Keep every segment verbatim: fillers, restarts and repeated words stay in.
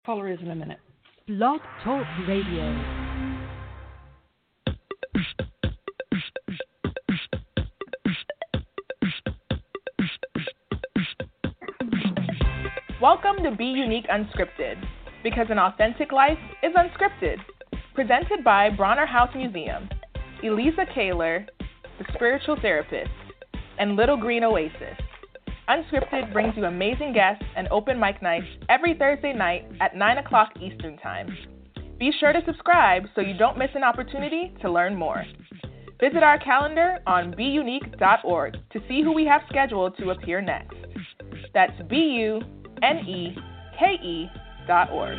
Caller is in a minute. Blog Talk Radio. Welcome to Be Unique Unscripted, because an authentic life is unscripted. Presented by Bronner House Museum, Elisa Kaler, the spiritual therapist, and Little Green Oasis. Unscripted brings you amazing guests and open mic nights every Thursday night at nine o'clock Eastern Time. Be sure to subscribe so you don't miss an opportunity to learn more. Visit our calendar on be unique dot org to see who we have scheduled to appear next. That's B U N E K E dot org.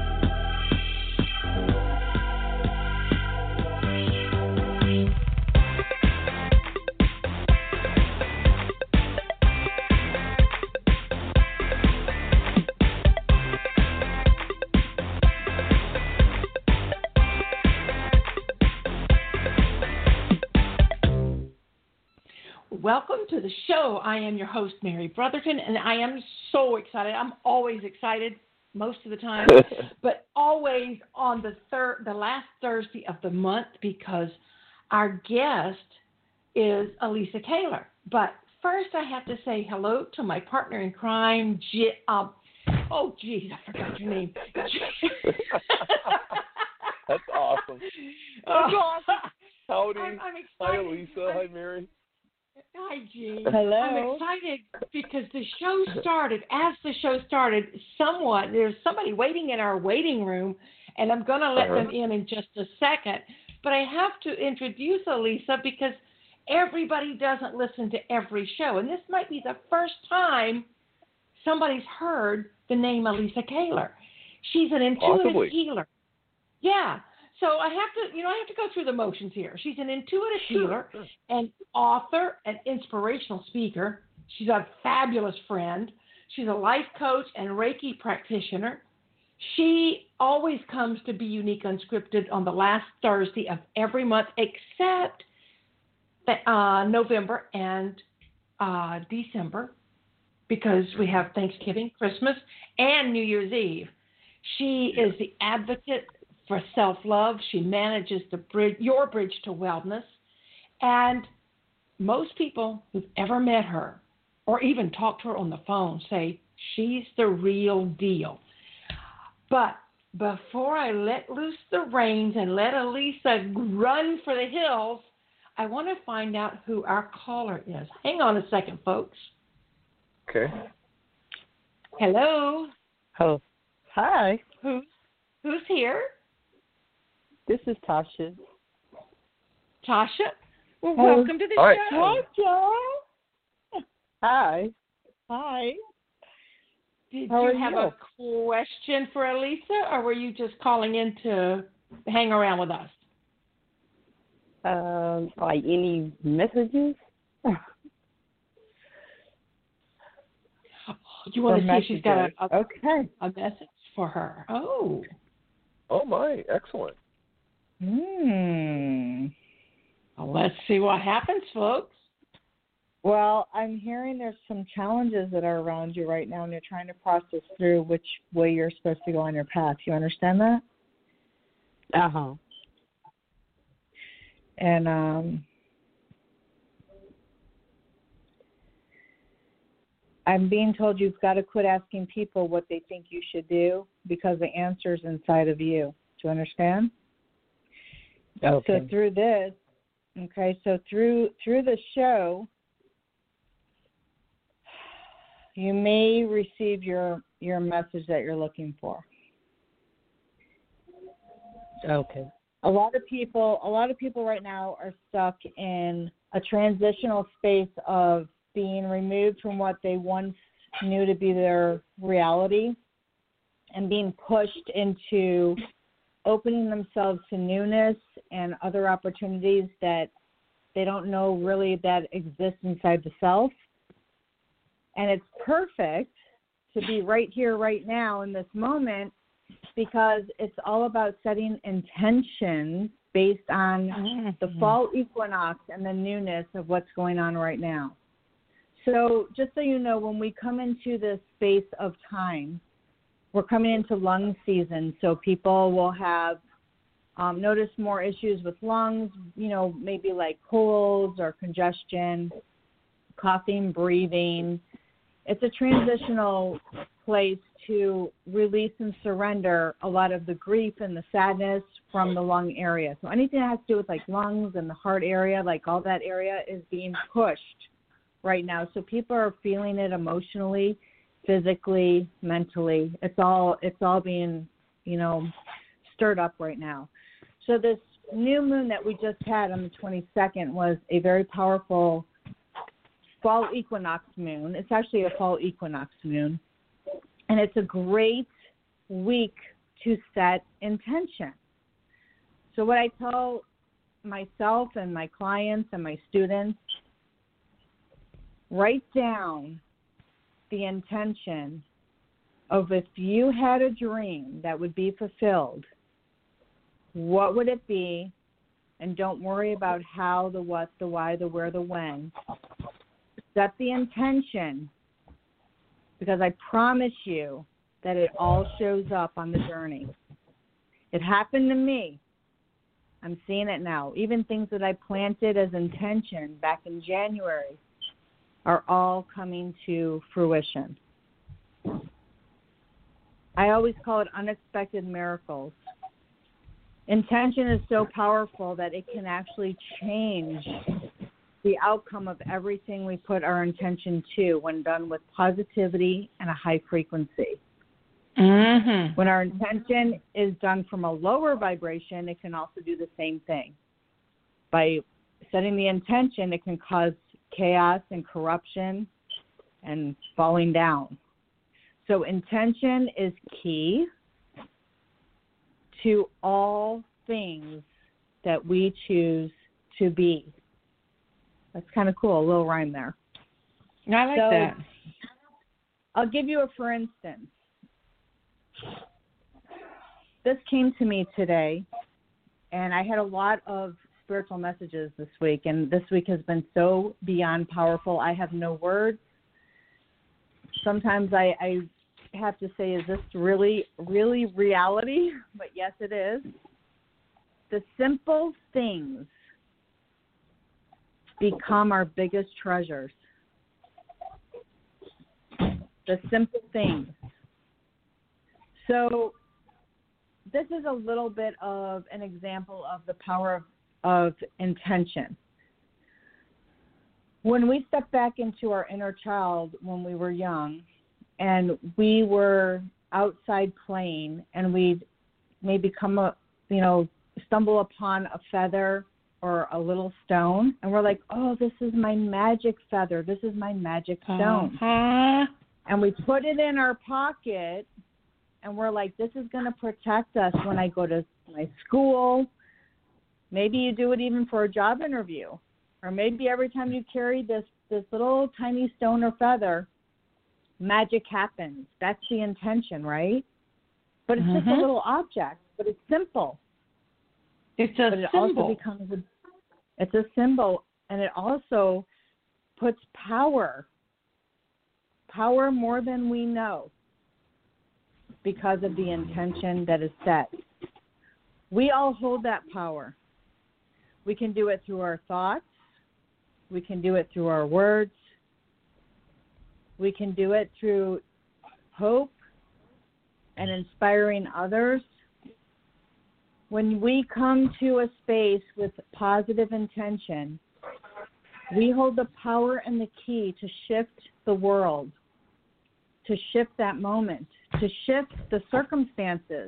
Welcome to the show. I am your host, Mary Brotherton, and I am so excited. I'm always excited most of the time, but always on the third, the last Thursday of the month, because our guest is Elisa Kaler. But first, I have to say hello to my partner in crime, J- um, oh, geez, I forgot your name. That's awesome. That's awesome. Howdy. I'm, I'm Hi, excited. Elisa. Hi, Mary. Hi, Jean. Hello. I'm excited because the show started. As the show started, someone, there's somebody waiting in our waiting room, and I'm going to let Uh-huh. them in in just a second. But I have to introduce Elisa because everybody doesn't listen to every show. And this might be the first time somebody's heard the name Elisa Kaler. She's an intuitive Possibly. healer. Yeah. So I have to, you know, I have to go through the motions here. She's an intuitive Sure, healer, sure. an author, an inspirational speaker. She's a fabulous friend. She's a life coach and Reiki practitioner. She always comes to Be Unique Unscripted on the last Thursday of every month, except uh, November and uh, December, because we have Thanksgiving, Christmas, and New Year's Eve. She Yeah. is the advocate for self-love. She manages the bridge, your bridge to wellness. And most people who've ever met her or even talked to her on the phone say she's the real deal. But before I let loose the reins and let Elisa run for the hills, I want to find out who our caller is. Hang on a second, folks. Okay. Hello. Oh, hi. Who's who's here? This is Tasha. Tasha. Well, Hey. welcome to the Hi. show. Joe. Hi. Hi. Did How you are have you? a question for Elisa, or were you just calling in to hang around with us? Um, like any messages? You want to Or see if she's got a, a, Okay. a message for her? Oh. Oh, my. Excellent. Hmm. Well, let's see what happens, folks. Well, I'm hearing there's some challenges that are around you right now, and you're trying to process through which way you're supposed to go on your path. You understand that? Uh-huh. And um, I'm being told you've got to quit asking people what they think you should do, because the answer's inside of you. Do you understand? Okay. So through this, okay, so through through the show, you may receive your your message that you're looking for. Okay. A lot of people, a lot of people right now are stuck in a transitional space of being removed from what they once knew to be their reality and being pushed into opening themselves to newness and other opportunities that they don't know really that exist inside the self. And it's perfect to be right here, right now in this moment, because it's all about setting intentions based on Mm-hmm. the fall equinox and the newness of what's going on right now. So just so you know, when we come into this space of time, we're coming into lung season, so people will have um, notice more issues with lungs, you know, maybe like colds or congestion, coughing, breathing. It's a transitional place to release and surrender a lot of the grief and the sadness from the lung area. So anything that has to do with like lungs and the heart area, like all that area is being pushed right now. So people are feeling it emotionally, physically, mentally. It's all it's all being, you know, stirred up right now. So this new moon that we just had on the twenty-second was a very powerful fall equinox moon. It's actually a fall equinox moon. And it's a great week to set intention. So what I tell myself and my clients and my students, write down the intention of if you had a dream that would be fulfilled, what would it be? And don't worry about how, the what, the why, the where, the when. Set the intention, because I promise you that it all shows up on the journey. It happened to me. I'm seeing it now. Even things that I planted as intention back in January are all coming to fruition. I always call it unexpected miracles. Intention is so powerful that it can actually change the outcome of everything we put our intention to when done with positivity and a high frequency. Mm-hmm. When our intention is done from a lower vibration, it can also do the same thing. By setting the intention, it can cause chaos and corruption and falling down. So intention is key to all things that we choose to be. That's kind of cool, a little rhyme there. I like so, that. I'll give you a for instance. This came to me today, and I had a lot of spiritual messages this week, and this week has been so beyond powerful. I have no words. Sometimes I, I have to say, is this really, really reality? But yes, it is. The simple things become our biggest treasures. The simple things. So this is a little bit of an example of the power of, of intention. When we step back into our inner child when we were young and we were outside playing and we'd maybe come up, you know, stumble upon a feather or a little stone, and we're like, oh, this is my magic feather. This is my magic stone. Uh-huh. And we put it in our pocket, and we're like, this is going to protect us when I go to my school. Maybe you do it even for a job interview. Or maybe every time you carry this, this little tiny stone or feather, magic happens. That's the intention, right? But it's Mm-hmm. just a little object, but it's simple. It's a but it symbol. also becomes a, it's a symbol, and it also puts power, power more than we know, because of the intention that is set. We all hold that power. We can do it through our thoughts. We can do it through our words. We can do it through hope and inspiring others. When we come to a space with positive intention, we hold the power and the key to shift the world, to shift that moment, to shift the circumstances.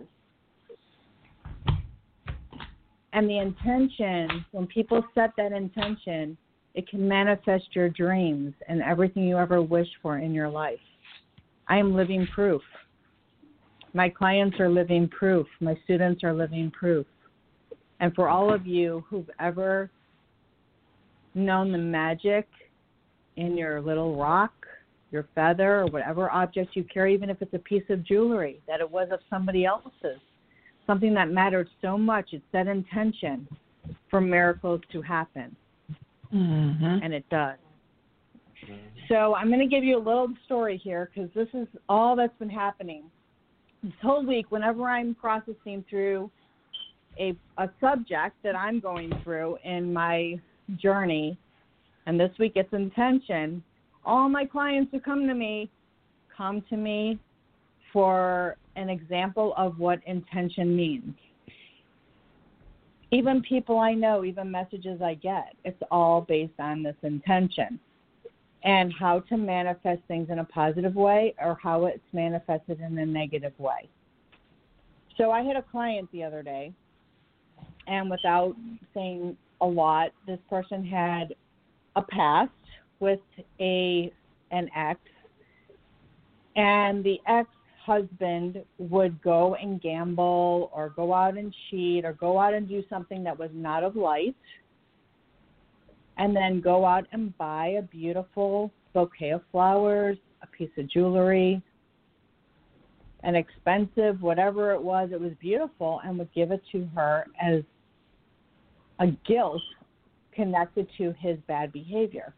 And the intention, when people set that intention, it can manifest your dreams and everything you ever wish for in your life. I am living proof. My clients are living proof. My students are living proof. And for all of you who've ever known the magic in your little rock, your feather, or whatever object you carry, even if it's a piece of jewelry, that it was of somebody else's, something that mattered so much, it set intention for miracles to happen. Mm-hmm. And it does. So I'm going to give you a little story here, because this is all that's been happening. this whole week, whenever I'm processing through a, a subject that I'm going through in my journey, and this week it's intention, all my clients who come to me come to me for an example of what intention means. Even people I know, even messages I get, it's all based on this intention and how to manifest things in a positive way or how it's manifested in a negative way. So I had a client the other day, and without saying a lot, this person had a past with a an ex, and the ex-husband would go and gamble or go out and cheat or go out and do something that was not of light, and then go out and buy a beautiful bouquet of flowers, a piece of jewelry, an expensive, whatever it was, it was beautiful, and would give it to her as a guilt connected to his bad behavior.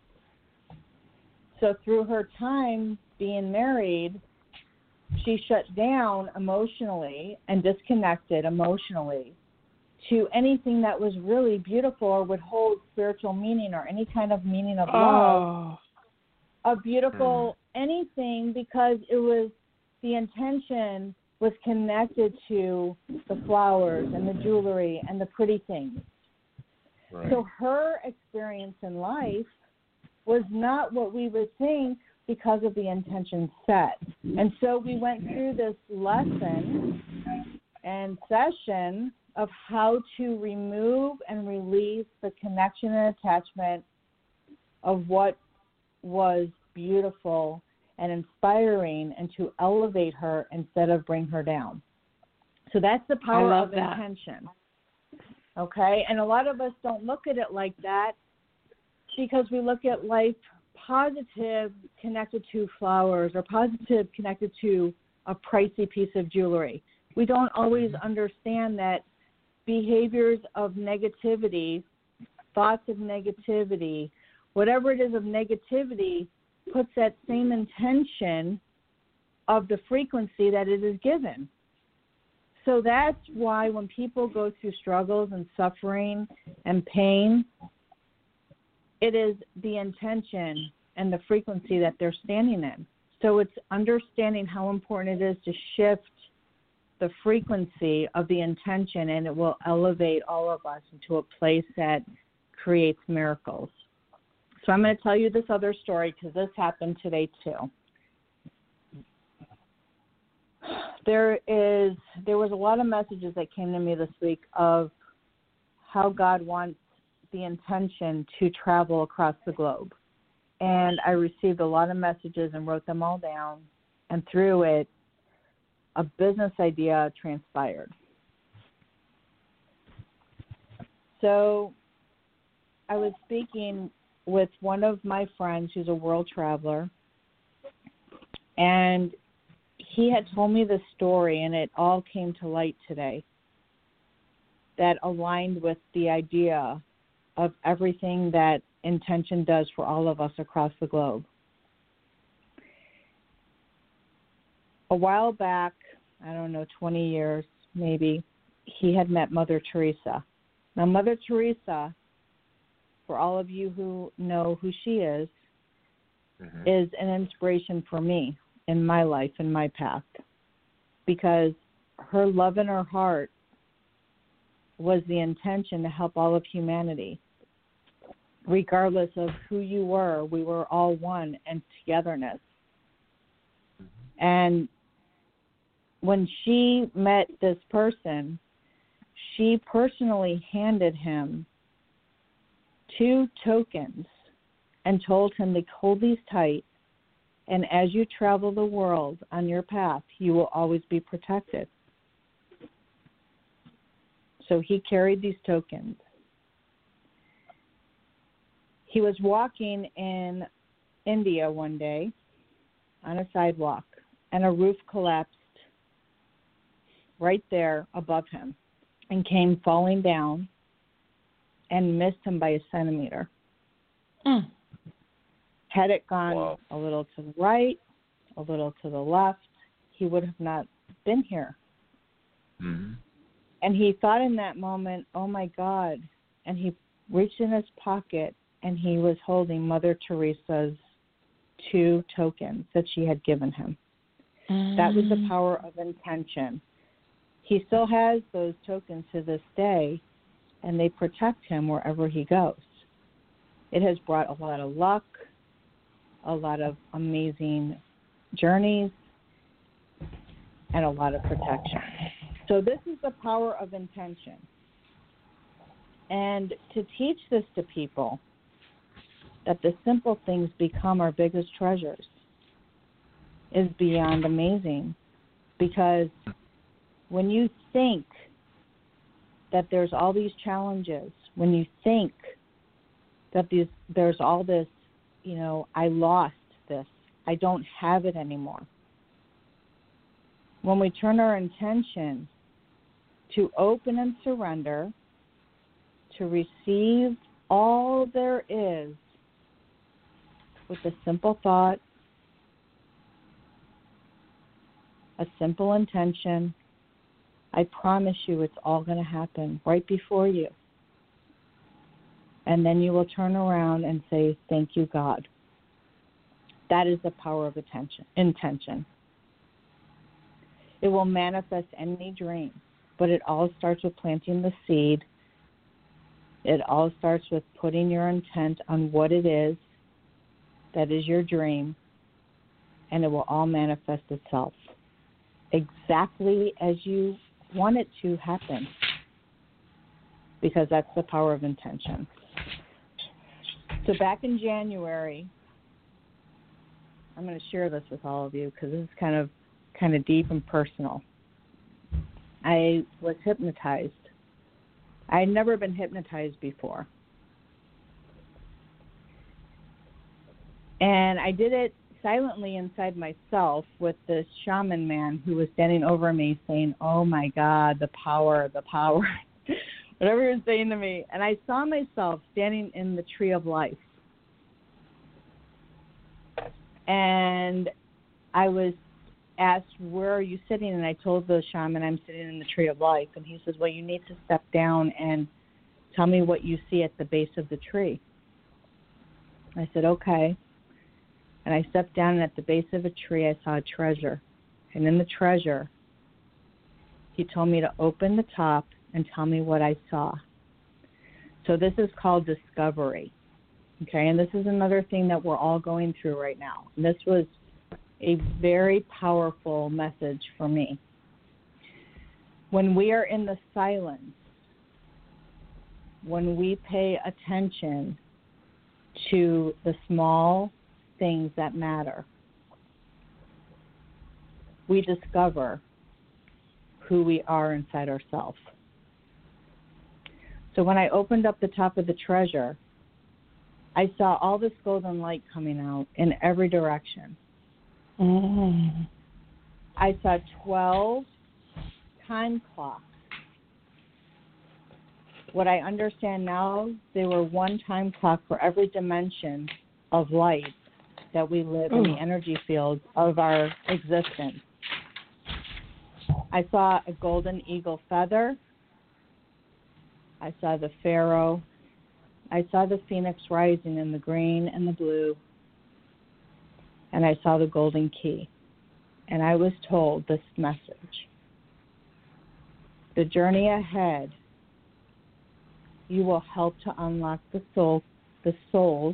So through her time being married, she shut down emotionally and disconnected emotionally to anything that was really beautiful or would hold spiritual meaning or any kind of meaning of love, Oh. a beautiful anything, because it was the intention was connected to the flowers and the jewelry and the pretty things. Right. So her experience in life was not what we would think because of the intention set. And so we went through this lesson and session of how to remove and release the connection and attachment of what was beautiful and inspiring, and to elevate her instead of bring her down. So that's the power I love of that. intention. Okay? And a lot of us don't look at it like that because we look at life positive connected to flowers or positive connected to a pricey piece of jewelry. We don't always understand that behaviors of negativity, thoughts of negativity, whatever it is of negativity, puts that same intention of the frequency that it is given. So that's why when people go through struggles and suffering and pain, it is the intention and the frequency that they're standing in. So it's understanding how important it is to shift the frequency of the intention, and it will elevate all of us into a place that creates miracles. So I'm going to tell you this other story because this happened today too. There is there was a lot of messages that came to me this week of how God wants the intention to travel across the globe. And I received a lot of messages and wrote them all down, and through it, a business idea transpired. So I was speaking with one of my friends who's a world traveler, and he had told me this story, and it all came to light today that aligned with the idea of everything that intention does for all of us across the globe. A while back, I don't know, twenty years maybe, he had met Mother Teresa. Now, Mother Teresa, for all of you who know who she is, mm-hmm. is an inspiration for me in my life, in my path, because her love in her heart was the intention to help all of humanity. Regardless of who you were, we were all one and togetherness. Mm-hmm. And when she met this person, she personally handed him two tokens and told him to hold these tight, and as you travel the world on your path, you will always be protected. So he carried these tokens. He was walking in India one day on a sidewalk, and a roof collapsed right there above him and came falling down and missed him by a centimeter. Mm. Had it gone wow. a little to the right, a little to the left, he would have not been here. Mm-hmm. And he thought in that moment, oh, my God. And he reached in his pocket, and he was holding Mother Teresa's two tokens that she had given him. Mm. That was the power of intention. He still has those tokens to this day, and they protect him wherever he goes. It has brought a lot of luck, a lot of amazing journeys, and a lot of protection. So this is the power of intention. And to teach this to people, that the simple things become our biggest treasures, is beyond amazing. Because when you think that there's all these challenges, when you think that these, there's all this, you know, I lost this, I don't have it anymore. When we turn our intention to open and surrender, to receive all there is with a simple thought, a simple intention, I promise you it's all going to happen right before you. And then you will turn around and say, thank you, God. That is the power of attention, intention. It will manifest any dream, but it all starts with planting the seed. It all starts with putting your intent on what it is that is your dream, and it will all manifest itself exactly as you want it to happen, because that's the power of intention. So back in January, I'm going to share this with all of you because this is kind of kind of deep and personal. I was hypnotized. I had never been hypnotized before. And I did it silently inside myself with this shaman man who was standing over me saying, oh, my God, the power, the power, whatever he was saying to me. And I saw myself standing in the tree of life. And I was asked, where are you sitting? And I told the shaman I'm sitting in the tree of life. And he says, well, you need to step down and tell me what you see at the base of the tree. I said, okay. And I stepped down, and at the base of a tree, I saw a treasure. And in the treasure, he told me to open the top and tell me what I saw. So this is called discovery. Okay, and this is another thing that we're all going through right now. And this was a very powerful message for me. When we are in the silence, when we pay attention to the small things that matter, we discover who we are inside ourselves. So when I opened up the top of the treasure, I saw all this golden light coming out in every direction. Mm. I saw twelve time clocks. What I understand now, they were one time clock for every dimension of light that we live in the energy field of our existence. I saw a golden eagle feather. I saw the pharaoh. I saw the phoenix rising in the green and the blue. And I saw the golden key. And I was told this message. The journey ahead, you will help to unlock the soul, the souls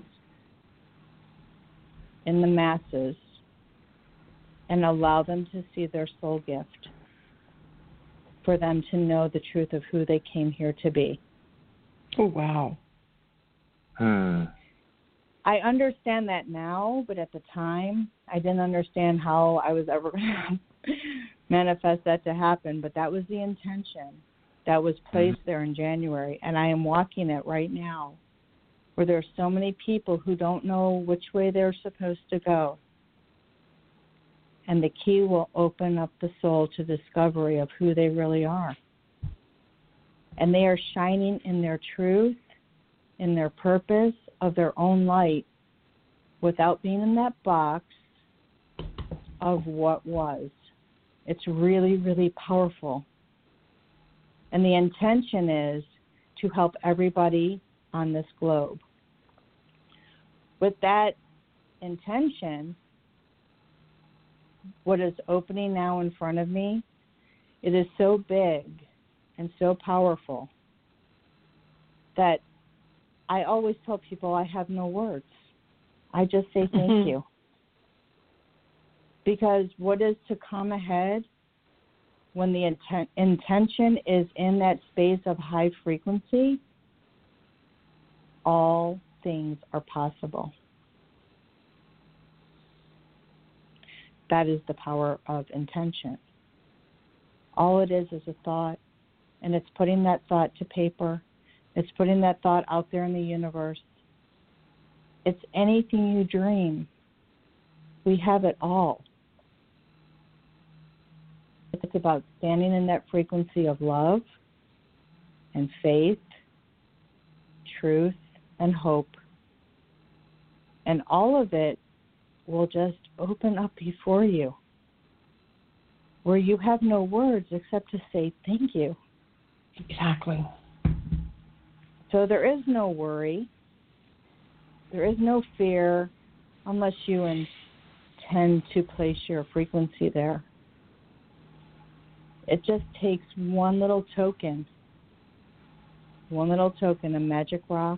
in the masses and allow them to see their soul gift, for them to know the truth of who they came here to be. Oh, wow. Hmm. I understand that now, but at the time, I didn't understand how I was ever going to manifest that to happen. But that was the intention that was placed mm-hmm. there in January, and I am walking it right now, where there are so many people who don't know which way they're supposed to go. And the key will open up the soul to discovery of who they really are. And they are shining in their truth, in their purpose of their own light, without being in that box of what was. It's really, really powerful. And the intention is to help everybody on this globe. With that intention, what is opening now in front of me, it is so big and so powerful that I always tell people I have no words. I just say thank mm-hmm. you. Because what is to come ahead when the inten- intention is in that space of high frequency, all things are possible. That is the power of intention. All it is is a thought, and it's putting that thought to paper. It's putting that thought out there in the universe. It's anything you dream. We have it all. It's about standing in that frequency of love and faith, truth, and hope. And all of it will just open up before you, where you have no words except to say thank you. Exactly. So there is no worry. There is no fear unless you intend to place your frequency there. It just takes one little token, one little token, a magic rock,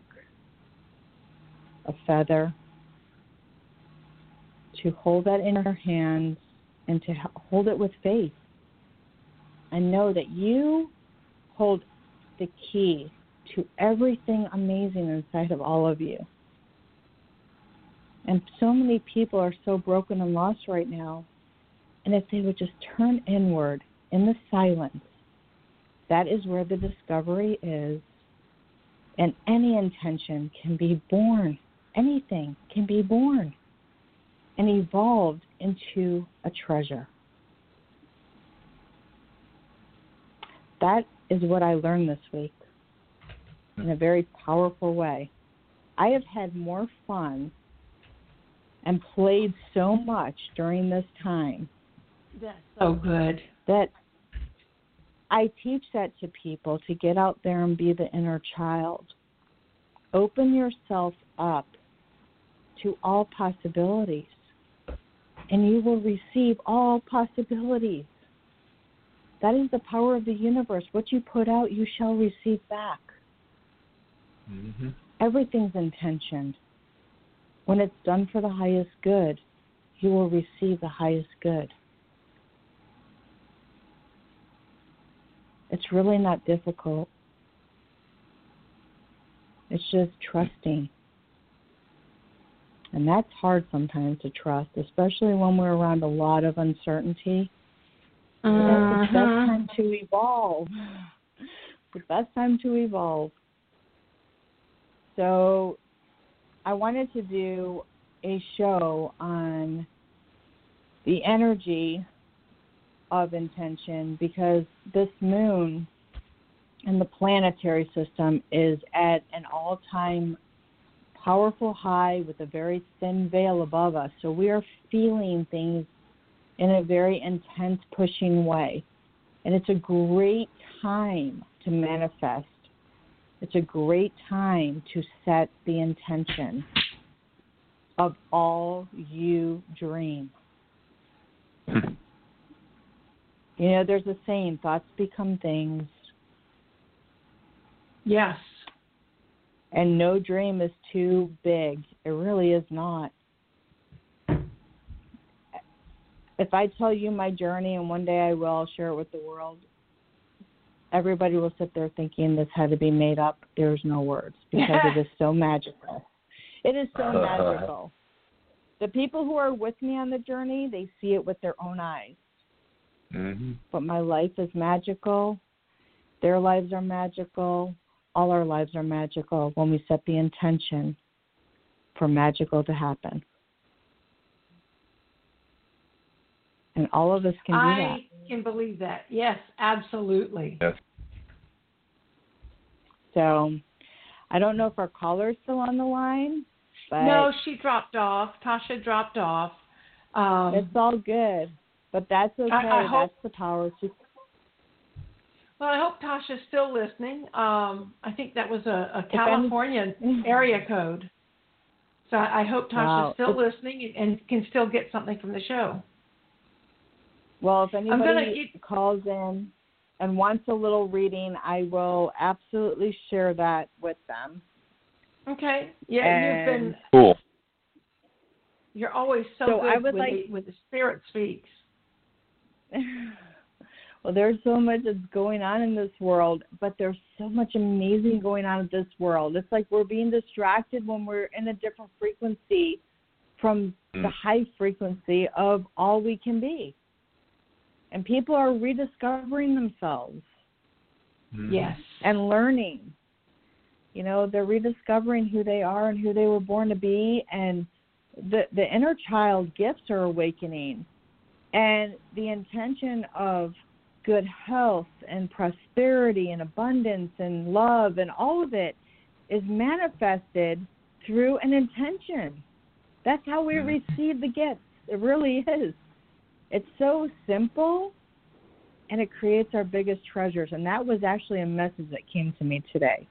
a feather, to hold that in your hands and to hold it with faith. And know that you hold the key to everything amazing inside of all of you. And so many people are so broken and lost right now. And if they would just turn inward in the silence, that is where the discovery is. And any intention can be born. Anything can be born and evolved into a treasure. That is what I learned this week in a very powerful way. I have had more fun and played so much during this time. That's so good. That I teach that to people, to get out there and be the inner child. Open yourself up to all possibilities, and you will receive all possibilities. That is the power of the universe. What you put out, you shall receive back. Mm-hmm. Everything's intentioned. When it's done for the highest good, you will receive the highest good. It's really not difficult. It's just trusting. And that's hard sometimes to trust, especially when we're around a lot of uncertainty. Uh-huh. It's the best time to evolve. The best time to evolve. So I wanted to do a show on the energy of intention because this moon and the planetary system is at an all-time powerful high with a very thin veil above us. So we are feeling things in a very intense, pushing way. And it's a great time to manifest. It's a great time to set the intention of all you dream. You know, there's a saying, thoughts become things. Yes. And no dream is too big. It really is not. If I tell you my journey, and one day I will, I'll share it with the world, everybody will sit there thinking this had to be made up. There's no words because it is so magical. It is so magical. The people who are with me on the journey, they see it with their own eyes. Mm-hmm. But my life is magical. Their lives are magical. All our lives are magical when we set the intention for magical to happen. And all of us can do I that. I can believe that. Yes, absolutely. Yes. So I don't know if our caller's still on the line. But no, she dropped off. Tasha dropped off. Um, it's all good. But that's okay. I, I hope, that's the power. She, well, I hope Tasha's still listening. Um, I think that was a, a California any, area code. So I, I hope Tasha's wow. still it's, listening and, and can still get something from the show. Well, if anybody get, calls in and wants a little reading, I will absolutely share that with them. Okay. Yeah, and, you've been cool. You're always so, so good I would with, like, the, with the spirit speaks. Well, there's so much that's going on in this world, but there's so much amazing going on in this world. It's like we're being distracted when we're in a different frequency from mm. the high frequency of all we can be. And people are rediscovering themselves. Mm. Yes. And learning. You know, they're rediscovering who they are and who they were born to be, and the the inner child gifts are awakening. And the intention of good health and prosperity and abundance and love and all of it is manifested through an intention. That's how we mm. receive the gifts. It really is. It's so simple, and it creates our biggest treasures. And that was actually a message that came to me today.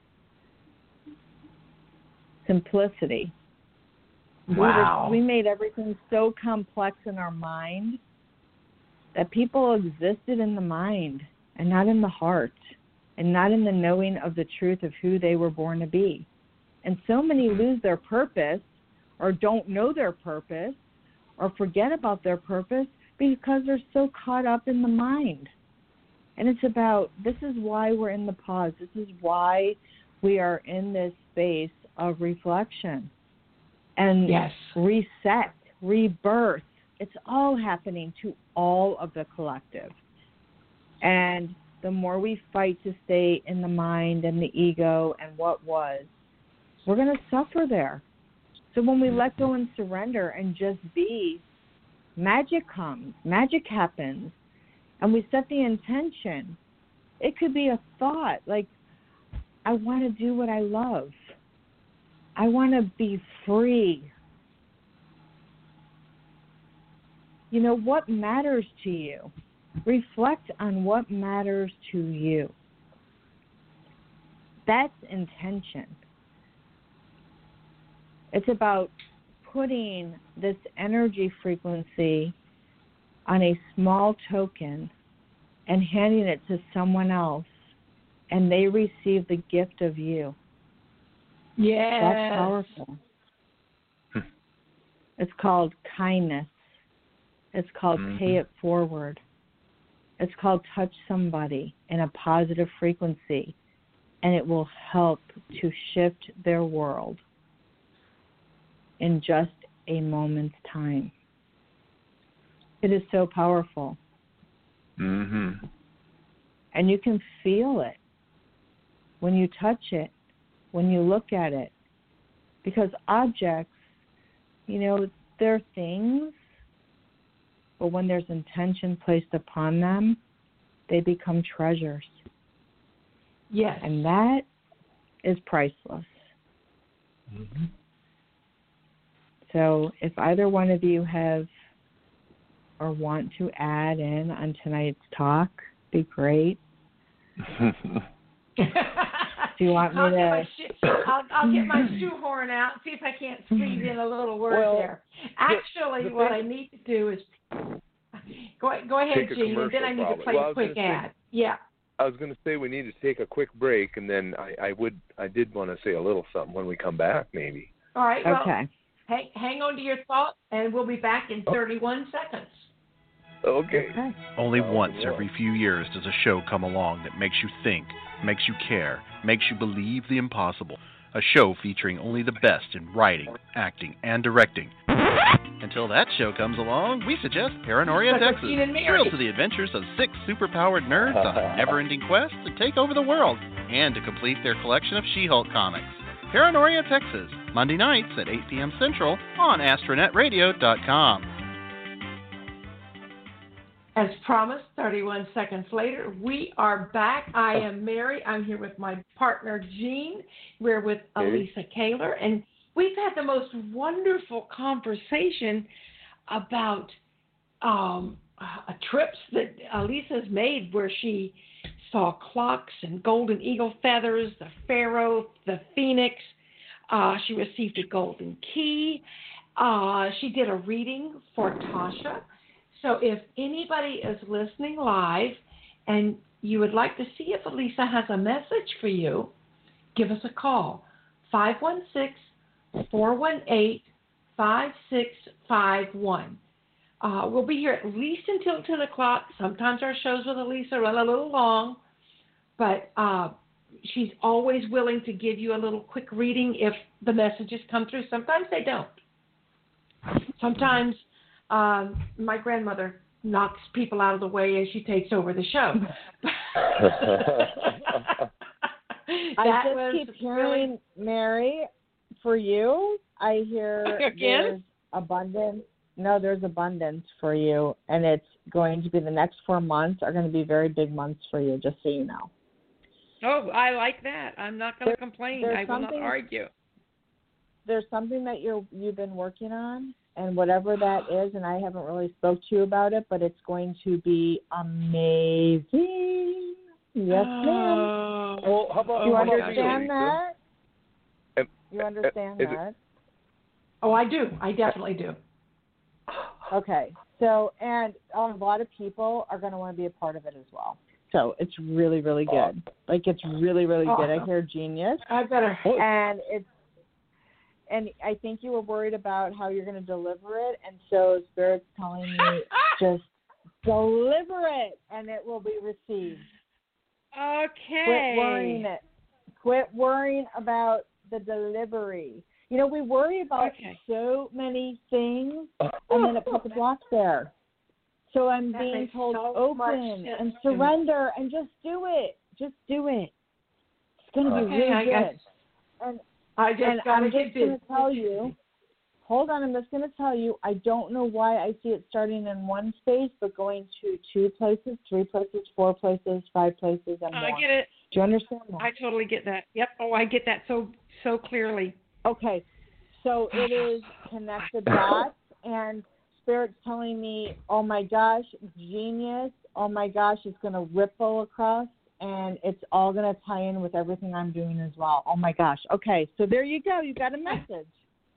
Simplicity. Wow. We, were, we made everything so complex in our mind that people existed in the mind and not in the heart and not in the knowing of the truth of who they were born to be. And so many lose their purpose or don't know their purpose or forget about their purpose because they're so caught up in the mind. And it's about, this is why we're in the pause. This is why we are in this space of reflection and yes. reset, rebirth. It's all happening to all of the collective. And the more we fight to stay in the mind and the ego and what was, we're going to suffer there. So when we let go and surrender and just be, magic comes, magic happens, and we set the intention. It could be a thought like, I want to do what I love. I want to be free. You know, what matters to you? Reflect on what matters to you. That's intention. It's about putting this energy frequency on a small token and handing it to someone else, and they receive the gift of you. Yes. That's powerful. It's called kindness. It's called mm-hmm. pay it forward. It's called touch somebody in a positive frequency, and it will help to shift their world in just a moment's time. It is so powerful. Mm-hmm. And you can feel it when you touch it, when you look at it. Because objects, you know, they're things, but when there's intention placed upon them, they become treasures. Yes. And that is priceless. Mm-hmm. So if either one of you have or want to add in on tonight's talk, be great. Do you want me I'll to? Get my sh- I'll, I'll get my shoehorn out and see if I can't squeeze in a little word well, there. Actually, the, the what thing, I need to do is go go ahead, Gene, and then I need probably. to play well, a quick ad. Say, yeah. I was going to say we need to take a quick break, and then I, I would I did want to say a little something when we come back, maybe. All right. Well, okay. Hang, hang on to your thoughts, and we'll be back in thirty-one oh. seconds. Okay. okay. Only once every few years does a show come along that makes you think, makes you care, makes you believe the impossible. A show featuring only the best in writing, acting, and directing. Until that show comes along, we suggest Paranoia Texas. Thrill to the adventures of six superpowered nerds on a never-ending quest to take over the world and to complete their collection of She-Hulk comics. Paranoia Texas, Monday nights at eight p.m. Central on astronet radio dot com. As promised, thirty-one seconds later, we are back. I am Mary. I'm here with my partner, Jean. We're with Elisa Kaler, and we've had the most wonderful conversation about um, uh, trips that Alisa's made where she saw clocks and golden eagle feathers, the pharaoh, the phoenix. Uh, she received a golden key. Uh, she did a reading for Tasha. So if anybody is listening live and you would like to see if Alisa has a message for you, give us a call, five one six, four one eight, five six five one. Uh, we'll be here at least until ten o'clock. Sometimes our shows with Alisa run a little long, but uh, she's always willing to give you a little quick reading if the messages come through. Sometimes they don't. Sometimes um, my grandmother knocks people out of the way as she takes over the show. I just keep hearing, really... Mary, for you, I hear Again? there's abundance. No, there's abundance for you, and it's going to be the next four months are going to be very big months for you, just so you know. Oh, I like that. I'm not going to There, complain. I will not argue. There's something that you're, you've been working on, and whatever that is, and I haven't really spoke to you about it, but it's going to be amazing. Yes, ma'am. Well, how about, you how about understand you, that? Um, you understand is that? It... Oh, I do. I definitely do. Okay. So, and um, a lot of people are going to want to be a part of it as well. So it's really, really good. Awesome. Like it's really, really Awesome. good. I hear genius. I better. And it's, and I think you were worried about how you're going to deliver it. And so Spirit's telling me just deliver it and it will be received. Okay. Quit worrying it. Quit worrying about the delivery. You know, we worry about okay. so many things, and then it puts a block there. So I'm that being told so open and surrender and just do it. Just do it. It's going to be okay, really I good. Guess. And, I just and gotta I'm get just going to tell you, hold on, I'm just going to tell you, I don't know why I see it starting in one space, but going to two places, three places, four places, five places, and more. I get it. Do you understand that? I totally get that. Yep. Oh, I get that so so clearly. Okay, so it is connected dots, and Spirit's telling me, oh my gosh, genius, oh my gosh, it's going to ripple across, and it's all going to tie in with everything I'm doing as well. Oh my gosh. Okay, so there you go. You got a message.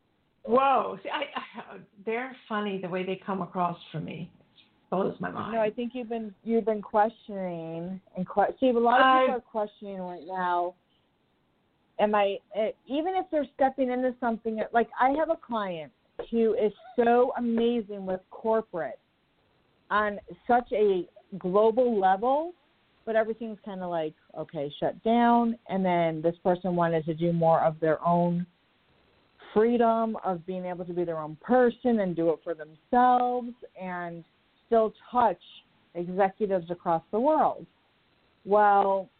Whoa. See, I, I, they're funny the way they come across for me. Blows my mind. No, I think you've been you've been questioning and que- see a lot of people I, are questioning right now. Am I even if they're stepping into something like I have a client who is so amazing with corporate on such a global level, but everything's kind of like okay, shut down, and then this person wanted to do more of their own freedom of being able to be their own person and do it for themselves and still touch executives across the world. Well,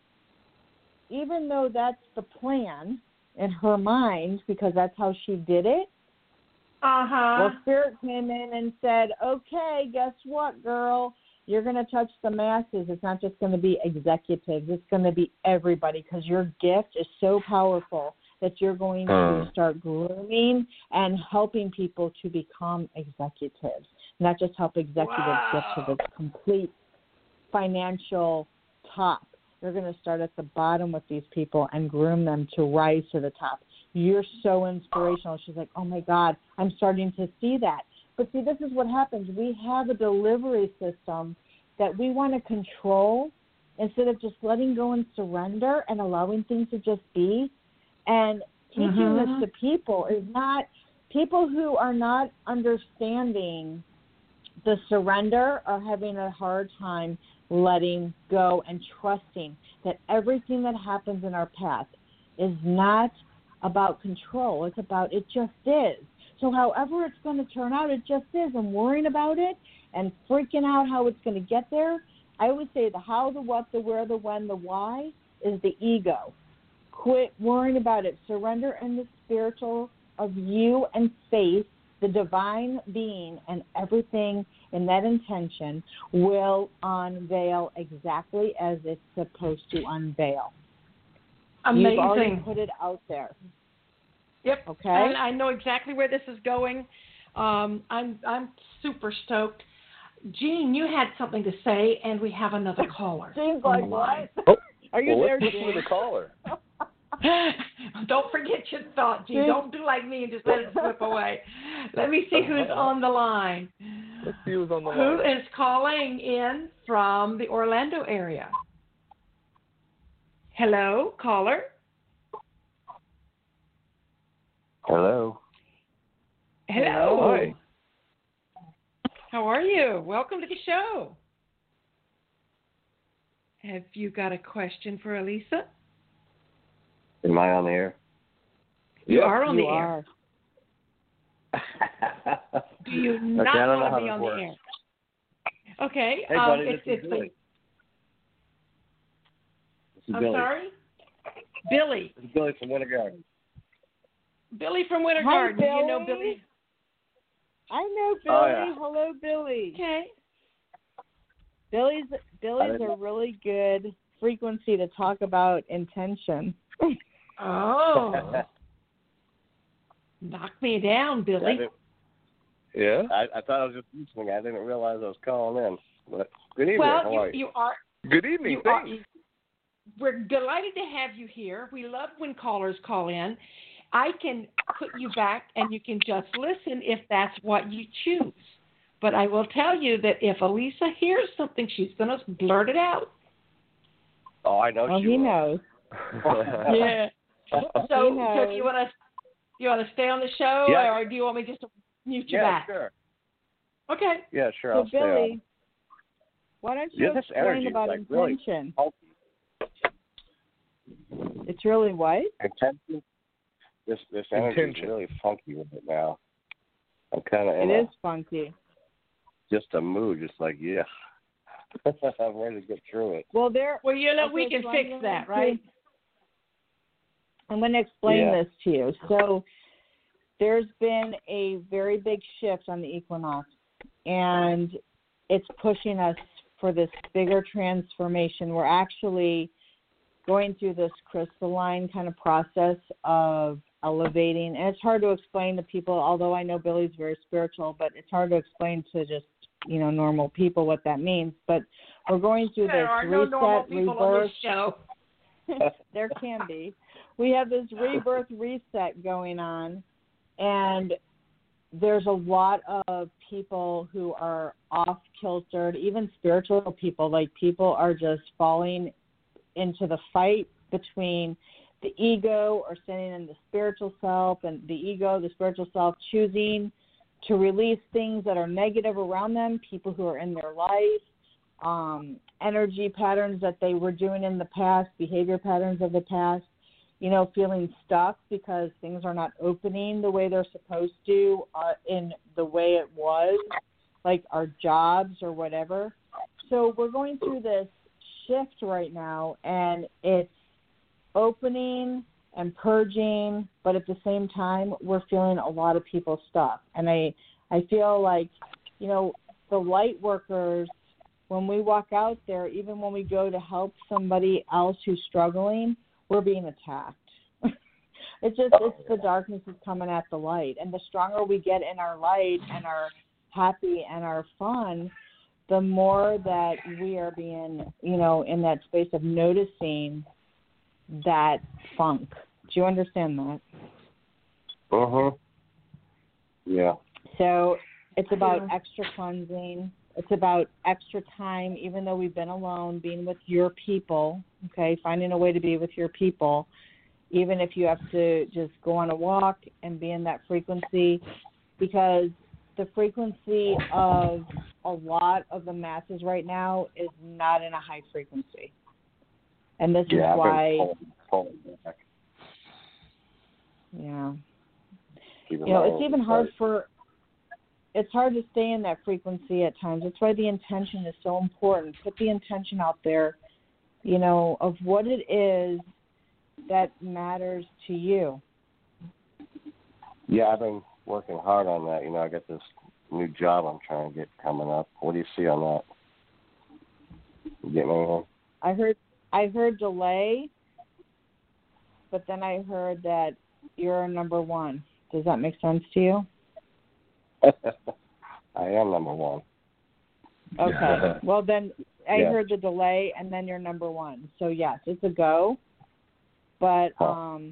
even though that's the plan in her mind, because that's how she did it, uh-huh. well, Spirit came in and said, okay, guess what, girl? You're going to touch the masses. It's not just going to be executives. It's going to be everybody because your gift is so powerful that you're going to start grooming and helping people to become executives, not just help executives wow. get to the complete financial top. You're going to start at the bottom with these people and groom them to rise to the top. You're so inspirational. She's like, oh, my God, I'm starting to see that. But, see, this is what happens. We have a delivery system that we want to control instead of just letting go and surrender and allowing things to just be. And teaching mm-hmm. this to people is not – people who are not understanding the surrender are having a hard time letting go and trusting that everything that happens in our path is not about control. It's about it just is. So however it's going to turn out, it just is. And worrying about it and freaking out how it's going to get there, I always say the how, the what, the where, the when, the why is the ego. Quit worrying about it. Surrender in the spiritual of you and faith, the divine being, and everything in that intention will unveil exactly as it's supposed to unveil. Amazing. You've already put it out there. Yep. Okay. And I know exactly where this is going. Um, I'm I'm super stoked. Jean, you had something to say, and we have another caller. Jean's on like, the line. what? Are you well, there, let's listen Jean? to the caller. Don't forget your thought, Jean. Don't do like me and just let it slip away. Let me see who's on the line. Let's see who's on the Who line. is calling in from the Orlando area? Hello, caller. Hello. Hello. Hi. How are you? Welcome to the show. Have you got a question for Elisa? Am I on the air? You Yep, are on You the air. are. Do you Okay, not I don't know want how to be this on works. the air? Okay. Hey, um, buddy, it's, this is it's Billy. This is the, I'm Billy. sorry? Billy. This is Billy from Winter Garden. Billy from Winter Hi, Garden. Do you know Billy. Billy? I know Billy. Oh, yeah. Hello, Billy. Okay. Billy's Billy's didn't a really good frequency to talk about intention. Oh. Knock me down, I, Billy. didn't- Yeah? I, I thought I was just listening. I didn't realize I was calling in. But good evening. Well, How you, are you? you are. Good evening. You are. Thanks. We're delighted to have you here. We love when callers call in. I can put you back and you can just listen if that's what you choose. But I will tell you that if Elisa hears something, she's going to blurt it out. Oh, I know Oh, she he will. knows. Yeah. So, so do you want to you want to stay on the show, Yeah. or do you want me just to mute you Yeah, back? sure. Okay. Yeah, sure. So I'll stay Billy, on. why don't you Yeah, this explain energy is, about like, really intention? funky. It's really what? Intention. This this energy Intention. is really funky with it now. I'm kind of in It a, is funky. just a mood, just like yeah. I'm ready to get through it. Well, there. Well, you know, Okay, we can so I'm fix going that, to- right? I'm going to explain Yeah. this to you. So there's been a very big shift on the equinox, and it's pushing us for this bigger transformation. We're actually going through this crystalline kind of process of elevating, and it's hard to explain to people, although I know Billy's very spiritual, but it's hard to explain to just, you know, normal people what that means. But we're going through There this are no reset, normal people on rebirth. this show. There can be. We have this rebirth reset going on, and there's a lot of people who are off kiltered, even spiritual people. Like, people are just falling into the fight between the ego or sending in the spiritual self, and the ego, the spiritual self, choosing to release things that are negative around them, people who are in their life, um, energy patterns that they were doing in the past, behavior patterns of the past, you know, feeling stuck because things are not opening the way they're supposed to uh, in the way it was, like our jobs or whatever. So we're going through this shift right now, and it's opening and purging, but at the same time, we're feeling a lot of people stuck. And I, I feel like, you know, the light workers, when we walk out there, even when we go to help somebody else who's struggling, we're being attacked. It's just, it's the darkness is coming at the light. And the stronger we get in our light and our happy and our fun, the more that we are being, you know, in that space of noticing that funk. Do you understand that? Uh-huh. Yeah. So it's about extra cleansing. It's about extra time, even though we've been alone, being with your people, okay, finding a way to be with your people, even if you have to just go on a walk and be in that frequency, because the frequency of a lot of the masses right now is not in a high frequency. And this yeah, is why, I've been pulling, pulling back. yeah, Keeping you know, my it's own even hard sight. for, it's hard to stay in that frequency at times. That's why the intention is so important. Put the intention out there, you know, of what it is that matters to you. Yeah, I've been working hard on that. You know, I got this new job I'm trying to get coming up. What do you see on that? You get me anything? I heard I heard delay, but then I heard that you're number one. Does that make sense to you? I am number one. Okay. Well, then I Yeah. heard the delay, and then you're number one. So yes, it's a go. But Huh. um,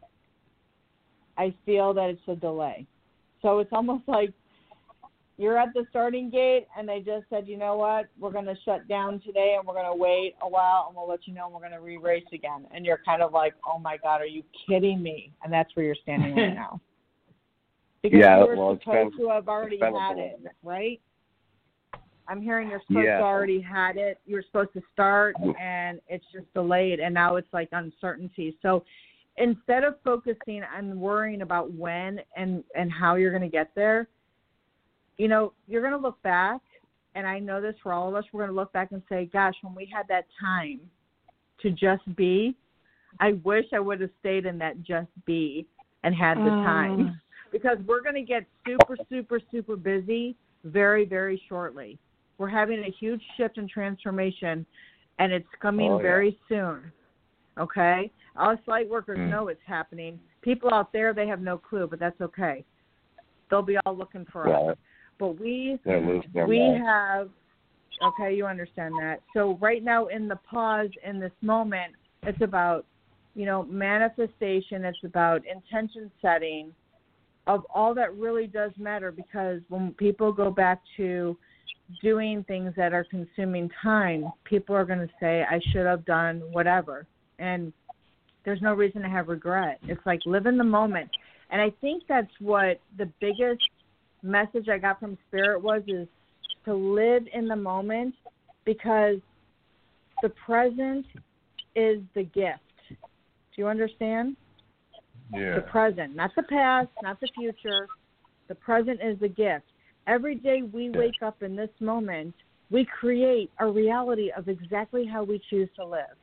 I feel that it's a delay. So it's almost like you're at the starting gate, and they just said, you know what, we're going to shut down today, and we're going to wait a while, and we'll let you know, and we're going to re-race again. And you're kind of like, oh, my God, are you kidding me? And that's where you're standing right now. Because Yeah, you were well, it's supposed been- to have already it's been a had delay. it, right? I'm hearing you're supposed Yeah. to already had it. You were supposed to start, and it's just delayed, and now it's like uncertainty. So instead of focusing on worrying about when and, and how you're going to get there, you know, you're going to look back, and I know this for all of us, we're going to look back and say, gosh, when we had that time to just be, I wish I would have stayed in that just be and had the Mm. time. Because we're going to get super, super, super busy very, very shortly. We're having a huge shift and transformation, and it's coming Oh, yeah. very soon. Okay? Us light workers Mm. know it's happening. People out there, they have no clue, but that's okay. They'll be all looking for us. Right. But we They're losing their we minds. have, okay, you understand that. So right now in the pause, in this moment, it's about, you know, manifestation. It's about intention setting of all that really does matter, because when people go back to doing things that are consuming time, people are going to say, I should have done whatever. And there's no reason to have regret. It's like live in the moment. And I think that's what the biggest message I got from Spirit was, is to live in the moment, because the present is the gift. Do you understand? Yeah. The present, not the past, not the future. The present is the gift. Every day we Yeah. wake up in this moment, we create a reality of exactly how we choose to live.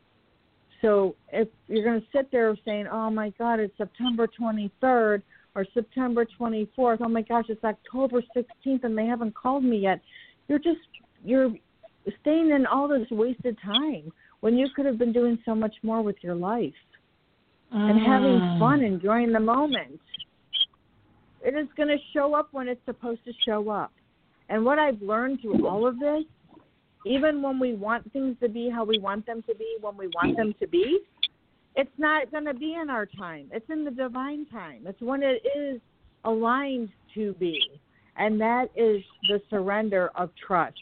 So if you're going to sit there saying, oh, my God, it's September twenty-third or September twenty-fourth, oh, my gosh, it's October sixteenth and they haven't called me yet, you're just, you're staying in all this wasted time when you could have been doing so much more with your life and having fun, enjoying the moment. It is going to show up when it's supposed to show up. And what I've learned through all of this, even when we want things to be how we want them to be, when we want them to be, it's not going to be in our time. It's in the divine time. It's when it is aligned to be. And that is the surrender of trust.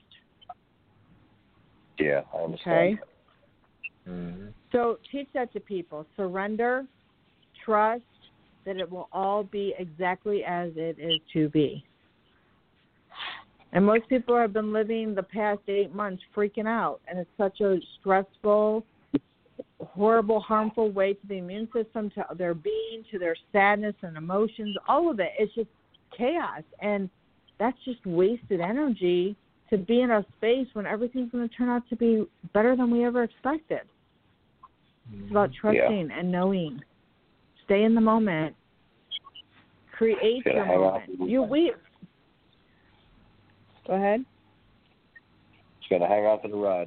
Yeah, I understand. Okay? Mm-hmm. So teach that to people. Surrender, trust that it will all be exactly as it is to be. And most people have been living the past eight months freaking out, and it's such a stressful, horrible, harmful way to the immune system, to their being, to their sadness and emotions, all of it. It's just chaos, and that's just wasted energy to be in a space when everything's going to turn out to be better than we ever expected. It's about trusting Yeah. and knowing. Stay in the moment. Create Gotta your hang out moment. with You the- we. Go ahead. Just got to hang on for the ride.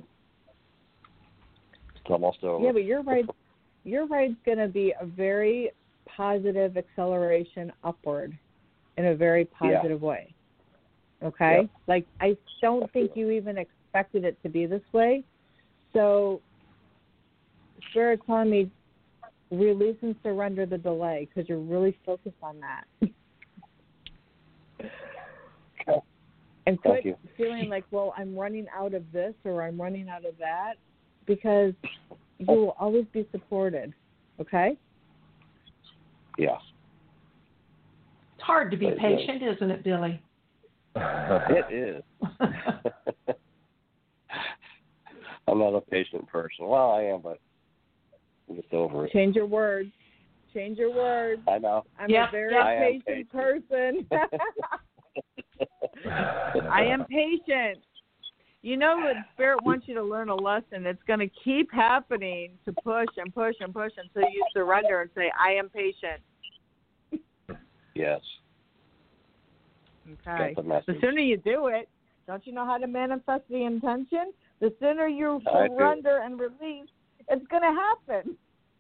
It's almost over. Yeah, but your ride, your ride's going to be a very positive acceleration upward, in a very positive way. Okay, Yep. like I don't think you even expected it to be this way. So, Spirit's telling me, release and surrender the delay, because you're really focused on that. Okay. And Thank quit you. feeling like, well, I'm running out of this or I'm running out of that, because you will always be supported. Okay? Yeah. It's hard to be Very good. patient, isn't it, Billy? It is. I'm not a patient person. Well, I am, but I'm just over it. Change your words. Change your words. I know. I'm Yep, a very yep. I am patient, patient. person. I am patient. You know that Spirit wants you to learn a lesson. It's going to keep happening to push and push and push until you surrender and say, I am patient. Yes. Okay. Got the message. The sooner you do it, don't you know how to manifest the intention? The sooner you I do. surrender and release, it's going to happen.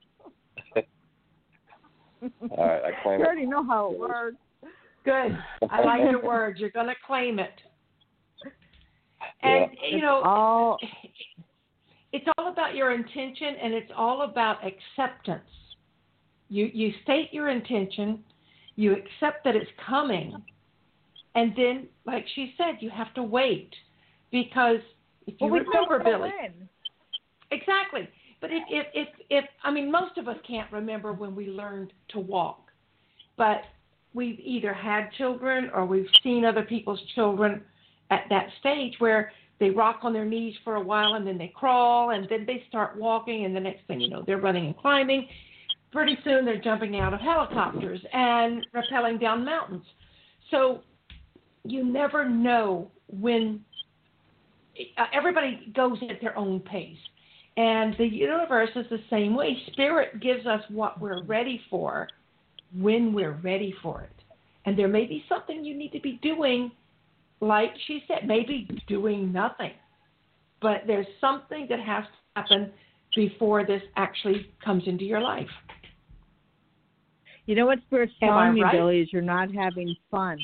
All right, I claim You it. already know how it works. Good. I like your words. You're going to claim it. And, Yeah. you know, all it's all about your intention, and it's all about acceptance. You you state your intention, you accept that it's coming, and then, like she said, you have to wait, because if you well, we remember, don't know Billy, when. exactly. But if, if if if I mean, most of us can't remember when we learned to walk, but we've either had children or we've seen other people's children at that stage where they rock on their knees for a while and then they crawl and then they start walking, and the next thing you know, they're running and climbing. Pretty soon they're jumping out of helicopters and rappelling down mountains. So you never know when. Uh, everybody goes at their own pace. And the universe is the same way. Spirit gives us what we're ready for when we're ready for it. And there may be something you need to be doing, like she said, maybe doing nothing. But there's something that has to happen before this actually comes into your life. You know what Spirit's Am telling I me, right? Billy, is you're not having fun.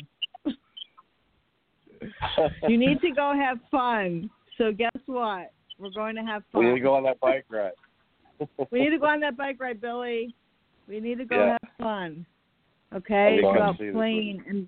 You need to go have fun. So guess what? We're going to have fun. We need to go on that bike ride. We need to go on that bike ride, Billy. We need to go Yeah. have fun. Okay? I'll It's come about see this playing, and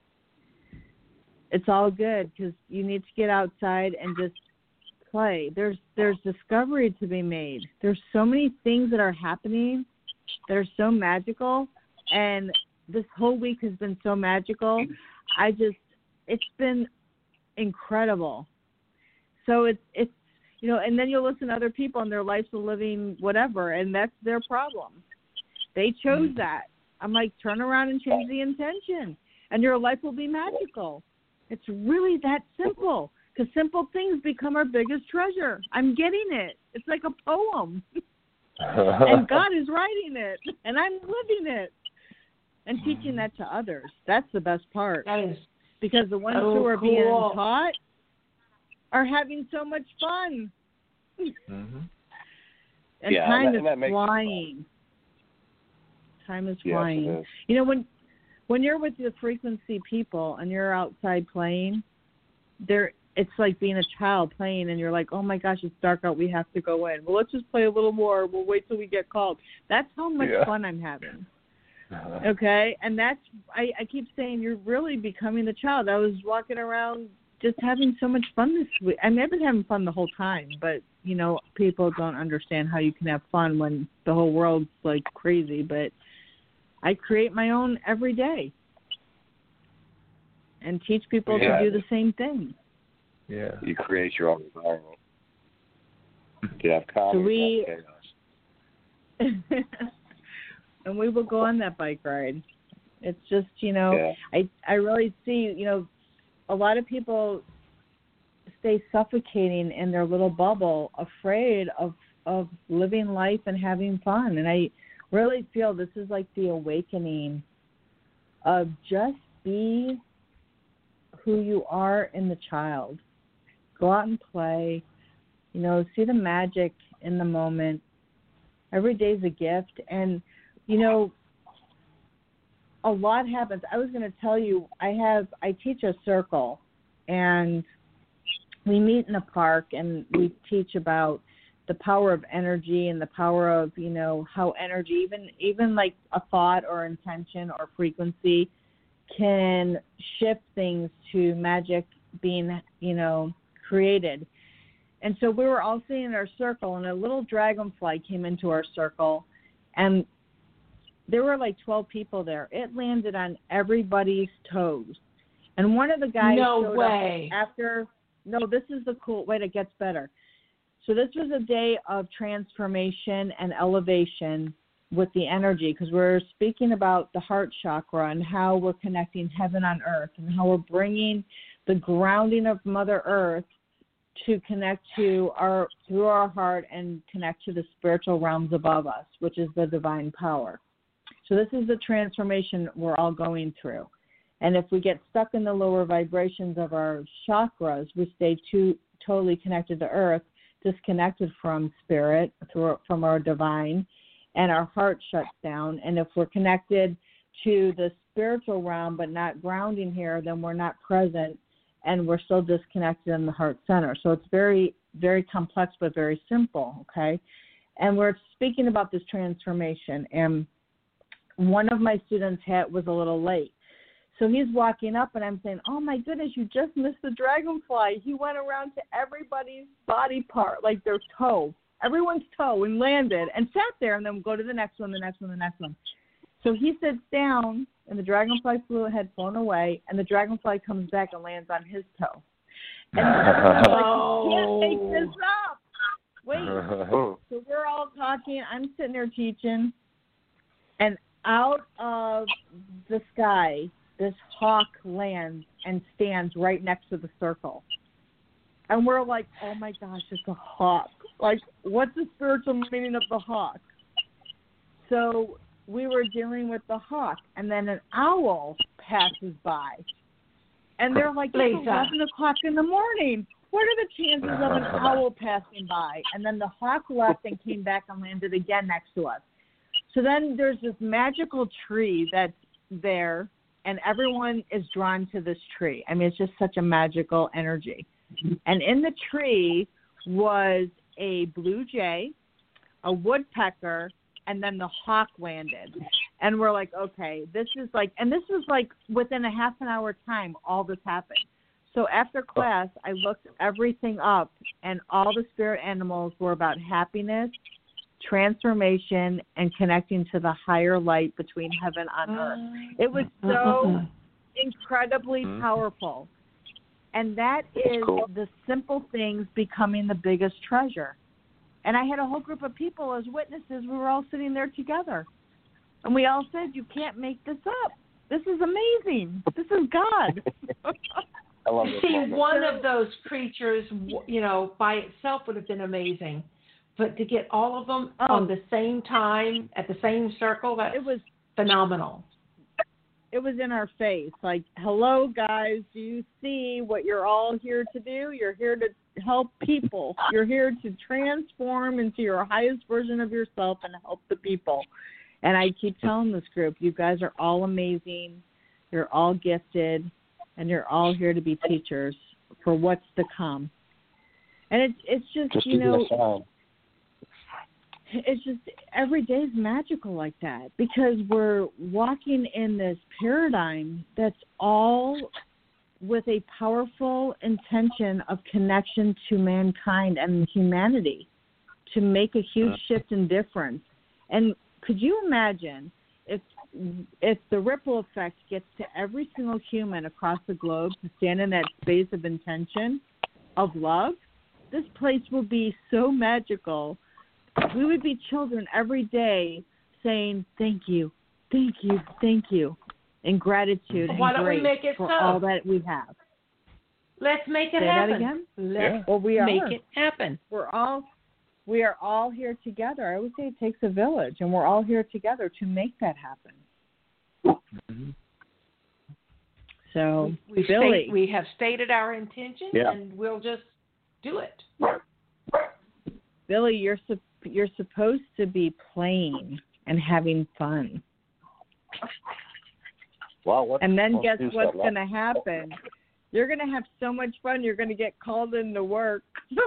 it's all good because you need to get outside and just play. There's there's discovery to be made. There's so many things that are happening that are so magical, and this whole week has been so magical. I just it's been incredible. So it's it's you know, and then you'll listen to other people and their lives of living whatever, and that's their problem. They chose that. I'm like, turn around and change the intention, and your life will be magical. It's really that simple, because simple things become our biggest treasure. I'm getting it. It's like a poem, and God is writing it, and I'm living it and teaching that to others. That's the best part, That is because the ones so who are cool. being taught are having so much fun. Mm-hmm. And Yeah, time and that- is and that makes it fun. flying. Time is Yes, flying. it is. You know, when when you're with the frequency people and you're outside playing, there it's like being a child playing, and you're like, oh my gosh, it's dark out, we have to go in. Well, let's just play a little more. We'll wait till we get called. That's how much Yeah. fun I'm having. Okay, and that's I, I keep saying you're really becoming the child. I was walking around just having so much fun this week. I mean, I've been having fun the whole time, but you know, people don't understand how you can have fun when the whole world's like crazy. But I create my own every day and teach people Yeah. to do the same thing. Yeah. You create your own environment. You have calm, So you we- have chaos. And we will go on that bike ride. It's just, you know, Yeah. I I really see, you know, a lot of people stay suffocating in their little bubble, afraid of of living life and having fun. And I really feel this is like the awakening of just be who you are in the child. Go out and play, you know, see the magic in the moment. Every day's a gift. And, you know, a lot happens. I was going to tell you, I have, I teach a circle, and we meet in a park, and we teach about the power of energy and the power of, you know, how energy, even, even like a thought or intention or frequency can shift things to magic being, you know, created. And so we were all sitting in our circle, and a little dragonfly came into our circle, and there were like twelve people there. It landed on everybody's toes. And one of the guys No showed way. up after, no, this is the cool, wait, it gets better. So this was a day of transformation and elevation with the energy, because we're speaking about the heart chakra and how we're connecting heaven on earth, and how we're bringing the grounding of Mother Earth to connect to our, through our heart, and connect to the spiritual realms above us, which is the divine power. So this is the transformation we're all going through. And if we get stuck in the lower vibrations of our chakras, we stay too totally connected to earth, disconnected from spirit, through, from our divine, and our heart shuts down. And if we're connected to the spiritual realm but not grounding here, then we're not present and we're still disconnected in the heart center. So it's very, very complex but very simple, okay? And we're speaking about this transformation, and one of my students had, was a little late. So he's walking up, and I'm saying, oh, my goodness, you just missed the dragonfly. He went around to everybody's body part, like their toe, everyone's toe, and landed and sat there, and then go to the next one, the next one, the next one. So he sits down, and the dragonfly flew, had flown away, and the dragonfly comes back and lands on his toe. And I'm like, you can't make this up. Wait. So we're all talking. I'm sitting there teaching, and out of the sky, this hawk lands and stands right next to the circle. And we're like, oh, my gosh, it's a hawk. Like, what's the spiritual meaning of the hawk? So we were dealing with the hawk, and then an owl passes by. And they're like, it's eleven o'clock in the morning. What are the chances of an owl passing by? And then the hawk left and came back and landed again next to us. So then there's this magical tree that's there, and everyone is drawn to this tree. I mean, it's just such a magical energy. And in the tree was a blue jay, a woodpecker, and then the hawk landed. And we're like, okay, this is like, and this was like within a half an hour time, all this happened. So after class, I looked everything up, and all the spirit animals were about happiness, transformation, and connecting to the higher light between heaven and earth. It was so incredibly powerful. And that is cool. The simple things becoming the biggest treasure. And I had a whole group of people as witnesses. We were all sitting there together. And we all said, you can't make this up. This is amazing. This is God. I love this See, moment. one of those creatures, you know, by itself would have been amazing. But to get all of them oh. on the same time, at the same circle, that it was phenomenal. It was in our face. Like, hello, guys. Do you see what you're all here to do? You're here to help people. You're here to transform into your highest version of yourself and help the people. And I keep telling this group, you guys are all amazing. You're all gifted. And you're all here to be teachers for what's to come. And it's it's just, just you know, it's just every day is magical like that because we're walking in this paradigm that's all with a powerful intention of connection to mankind and humanity to make a huge shift in difference. And could you imagine if if the ripple effect gets to every single human across the globe to stand in that space of intention, of love, this place will be so magical. We would be children every day saying, thank you, thank you, thank you, in gratitude and Why don't we grace make it for so? all that we have. Let's make it Say happen. that again? Let's Yeah. Well, we make are. it happen. We're all we are all here together. I would say it takes a village, and we're all here together to make that happen. Mm-hmm. So, we, Billy, state, we have stated our intention, Yeah. and we'll just do it. Billy, you're su- you're supposed to be playing and having fun. Well, let's, And then let's guess do what's something. going to happen? You're going to have so much fun, you're going to get called into work.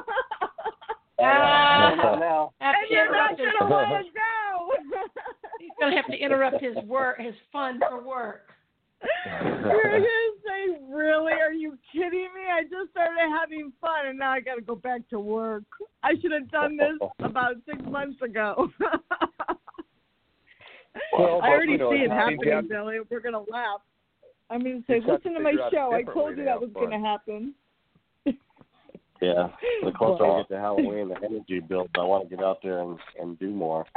Ah, now. have and to you're not interrupt his, going to want to go. he's going to have to interrupt his work, his fun for work. You're going to say, really? Are you kidding me? I just started having fun, and now I got to go back to work. I should have done this about six months ago. Well, I already you know, see it I think happening, that- Billy. We're going to laugh. I mean, say, Just have to listen to my figure out a show. I different told way you to that have was fun. going to happen. Yeah, the closer Well- I get to Halloween, the energy builds. I want to get out there and, and do more.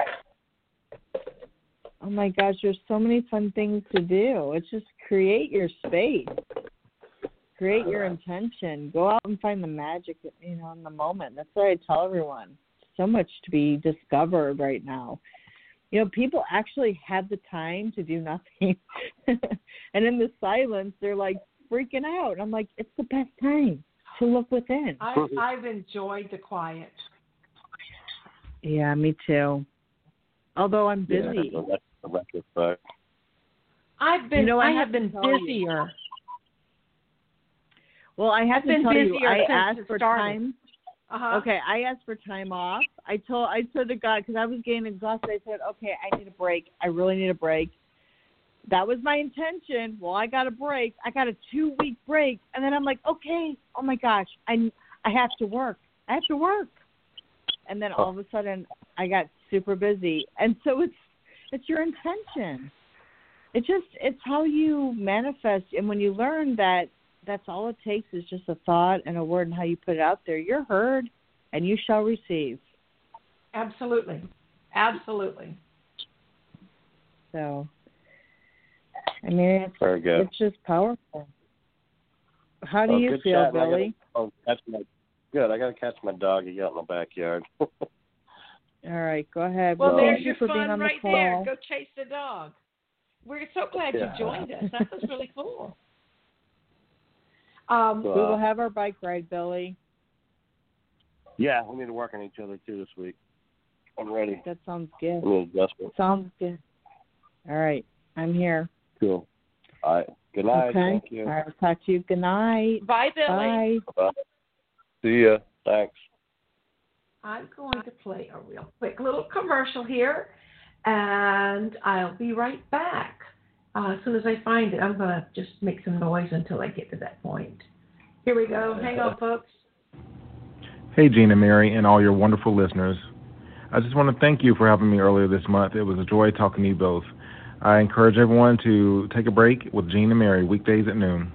Oh, my gosh, there's so many fun things to do. It's just create your space. Create your intention. Go out and find the magic, you know, in the moment. That's what I tell everyone. So much to be discovered right now. You know, people actually had the time to do nothing. And in the silence, they're like freaking out. And I'm like, it's the best time to look within. I, I've enjoyed the quiet. Yeah, me too. Although I'm busy. Yeah, the retrospect. I've been, You know, I I have have to been tell you. busier. Well, I have I've to been tell you, busier I since asked it for started. time. Uh-huh. Okay, I asked for time off. I told I told the guy because I was getting exhausted. I said, okay, I need a break. I really need a break. That was my intention. Well, I got a break. I got a two week break, and then I'm like, okay, oh my gosh, I I have to work. I have to work. And then all of a sudden, I got super busy, and so it's it's your intention. It just it's how you manifest, and when you learn that. That's all it takes is just a thought and a word and how you put it out there. You're heard and you shall receive. Absolutely. Absolutely. So, I mean, it's, Very good. it's just powerful. How do Well, you good feel, chat. Billy? I gotta, oh, catch my, good. I got to catch my doggy out in the backyard. All right, go ahead. Well, well there's thank you your for being fun on right the there. call. Go chase the dog. We're so glad Yeah. you joined us. That was really cool. Um, So, We will have our bike ride, Billy. yeah, we need to work on each other too this week. I'm ready. That sounds good. I need adjustment. Sounds good. All right, I'm here. Cool. All right. Good night. Okay. Thank you. All right, talk to you. Good night. bye, Billy. Bye. Bye. See ya. Thanks. I'm going to play a real quick little commercial here, and I'll be right back. Uh, as soon as I find it, I'm going to just make some noise until I get to that point. Here we go. Hang on, folks. Hey, Gene and Mary, and all your wonderful listeners. I just want to thank you for having me earlier this month. It was a joy talking to you both. I encourage everyone to take a break with Gene and Mary weekdays at noon.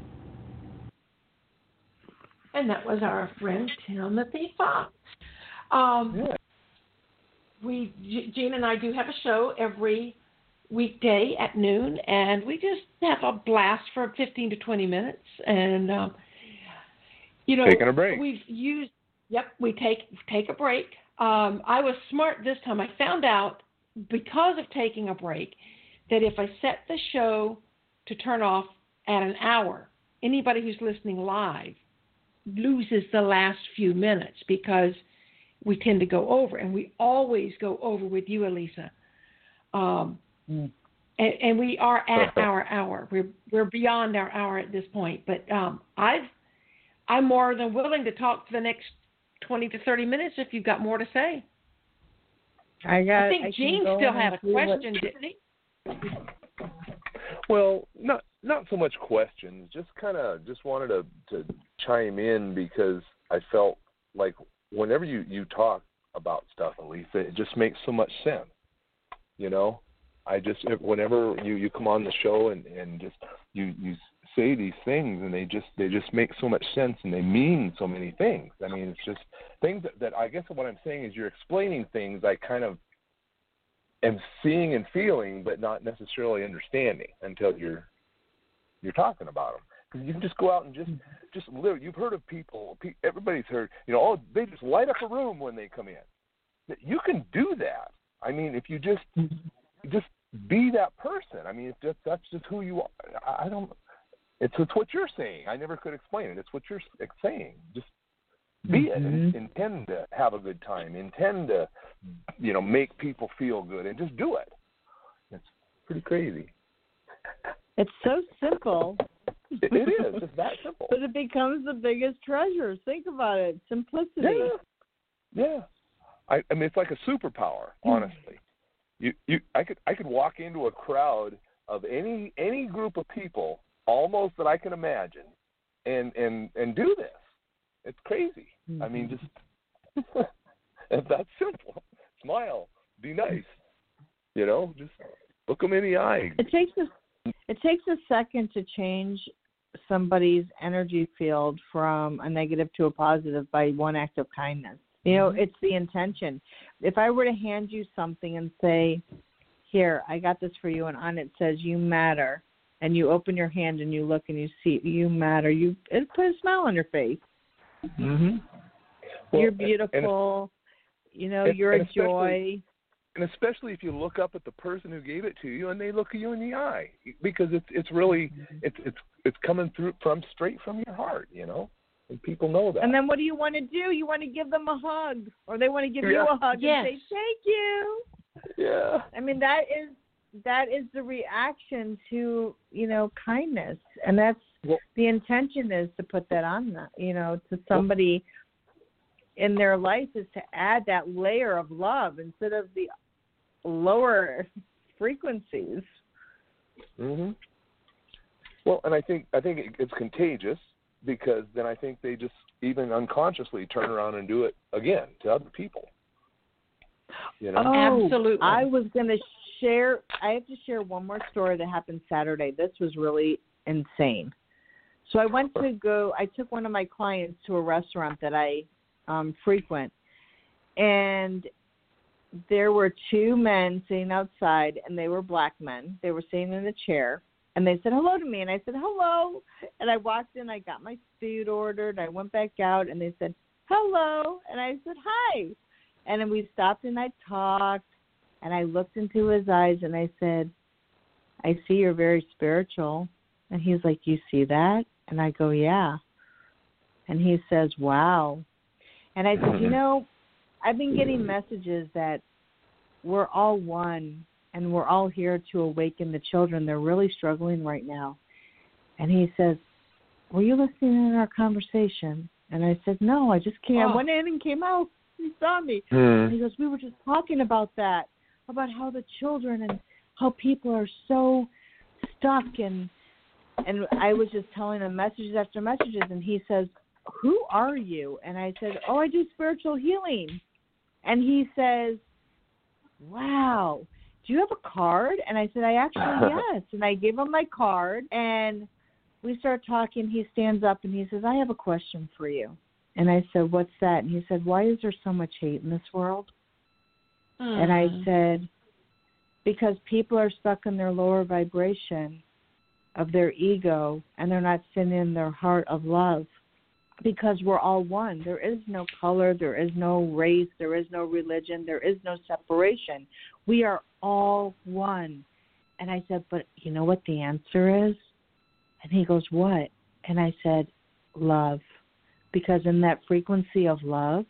And that was our friend Timothy Fox. Um, Yeah. we, G- Gene and I do have a show every weekday at noon, and we just have a blast for fifteen to twenty minutes. And, um, you know, Taking a break. we've used, yep, we take take a break. Um, I was smart this time. I found out because of taking a break that if I set the show to turn off at an hour, anybody who's listening live loses the last few minutes because we tend to go over, and we always go over with you, Elisa. Um, Mm. and, and we are at our hour. We're we're beyond our hour at this point. But um, I've I'm more than willing to talk for the next twenty to thirty minutes if you've got more to say. I got. I think I Gene can go still in had a and see what- question, didn't he? Well, not not so much questions. Just kind of just wanted to to chime in because I felt like whenever you you talk about stuff, Elisa, it just makes so much sense. You know, I just whenever you, you come on the show and, and just you, you say these things and they just they just make so much sense and they mean so many things. I mean, it's just things that, that I guess what I'm saying is you're explaining things I kind of am seeing and feeling, but not necessarily understanding until you're you're talking about them. Because you can just go out and just just live. You've heard of people. Everybody's heard. You know, oh, they just light up a room when they come in. You can do that. I mean, if you just just be that person. I mean, it's just, that's just who you are. I don't. It's it's what you're saying. I never could explain it. It's what you're saying. Just be mm-hmm. it. And intend to have a good time. Intend to, you know, make people feel good, and just do it. It's pretty crazy. It's so simple. it, it is. It's that simple. But it becomes the biggest treasure. Think about it. Simplicity. Yeah. Yeah. I, I mean, it's like a superpower. Honestly, you you I could I could walk into a crowd of any any group of people almost that I can imagine, and and and do this. It's crazy. Mm-hmm. I mean, just it's that simple. Smile. Be nice. You know, just look them in the eye. It takes a it takes a second to change somebody's energy field from a negative to a positive by one act of kindness. You know, it's the intention. If I were to hand you something and say, here, I got this for you, and on it says, you matter, and you open your hand and you look and you see, you matter, you it put a smile on your face. Mm-hmm. Well, you're beautiful. And, you know, and, you're and a joy. And especially if you look up at the person who gave it to you and they look at you in the eye, because it's it's really, it's it's it's coming through from straight from your heart, you know? And people know that. And then what do you want to do? You want to give them a hug, or they want to give yeah. you a hug yes. and say thank you. Yeah. I mean, that is that is the reaction to, you know, kindness, and that's well, the intention is to put that on, the, you know, to somebody well, in their life is to add that layer of love instead of the lower frequencies. Mm-hmm. Well, and I think I think it, it's contagious because then I think they just even unconsciously turn around and do it again to other people. You know? Oh, absolutely. I was going to share. I have to share one more story that happened Saturday. This was really insane. So I went to go. I took one of my clients to a restaurant that I um, frequent, and there were two men sitting outside, and they were black men. They were sitting in a chair, and they said hello to me, and I said hello. And I walked in. I got my food ordered. I went back out, and they said hello, and I said hi. And then we stopped and I talked, and I looked into his eyes, and I said, I see you're very spiritual. And he's like, you see that? And I go, yeah. And he says, wow. And I said, you know, I've been getting messages that we're all one, and we're all here to awaken the children. They're really struggling right now. And he says, were you listening in our conversation? And I said, no, I just came. Oh. I went in and came out. He saw me. Mm. And he goes, we were just talking about that, about how the children and how people are so stuck. And and I was just telling him messages after messages. And he says, who are you? And I said, oh, I do spiritual healing. And he says, wow, do you have a card? And I said, I actually, yes. And I gave him my card. And we start talking. He stands up and he says, I have a question for you. And I said, what's that? And he said, why is there so much hate in this world? Mm. And I said, because people are stuck in their lower vibration of their ego, and they're not sitting in their heart of love, because we're all one. There is no color. There is no race. There is no religion. There is no separation. We are all one. And I said, but you know what the answer is? And he goes, what? And I said, love. Because in that frequency of love,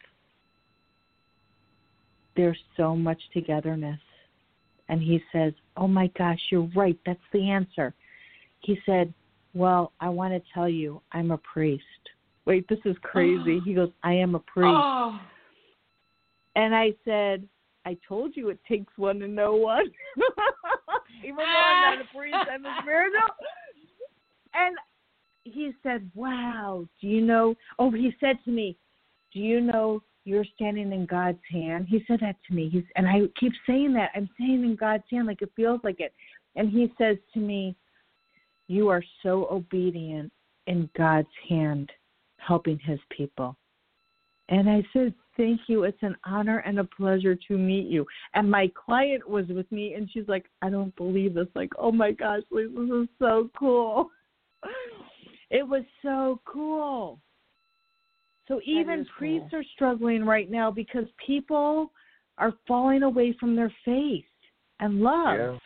there's so much togetherness. And he says, oh, my gosh, you're right. That's the answer. He said, well, I want to tell you, I'm a priest. Wait, this is crazy. He goes, I am a priest. Oh. And I said, I told you it takes one to know one. Even though I'm not a priest, I'm a spiritual. And he said, wow, do you know, oh, he said to me, do you know you're standing in God's hand? He said that to me. He's, and I keep saying that. I'm saying in God's hand like it feels like it. And he says to me, you are so obedient in God's hand, helping his people. And I said, thank you. It's an honor and a pleasure to meet you. And my client was with me, and she's like, I don't believe this. Like, oh, my gosh, Lisa, this is so cool. It was so cool. So even priests cool. are struggling right now because people are falling away from their faith and love. Yeah.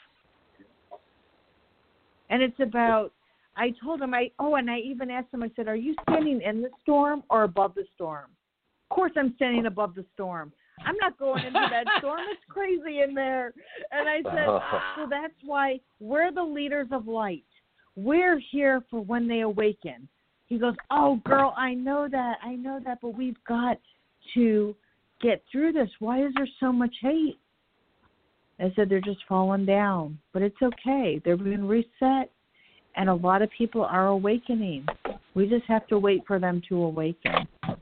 And it's about, I told him, I oh, and I even asked him, I said, are you standing in the storm or above the storm? Of course I'm standing above the storm. I'm not going into that storm. It's crazy in there. And I said, so that's why we're the leaders of light. We're here for when they awaken. He goes, oh, girl, I know that. I know that, but we've got to get through this. Why is there so much hate? I said, they're just falling down. But it's okay. They're being reset, and a lot of people are awakening. We just have to wait for them to awaken.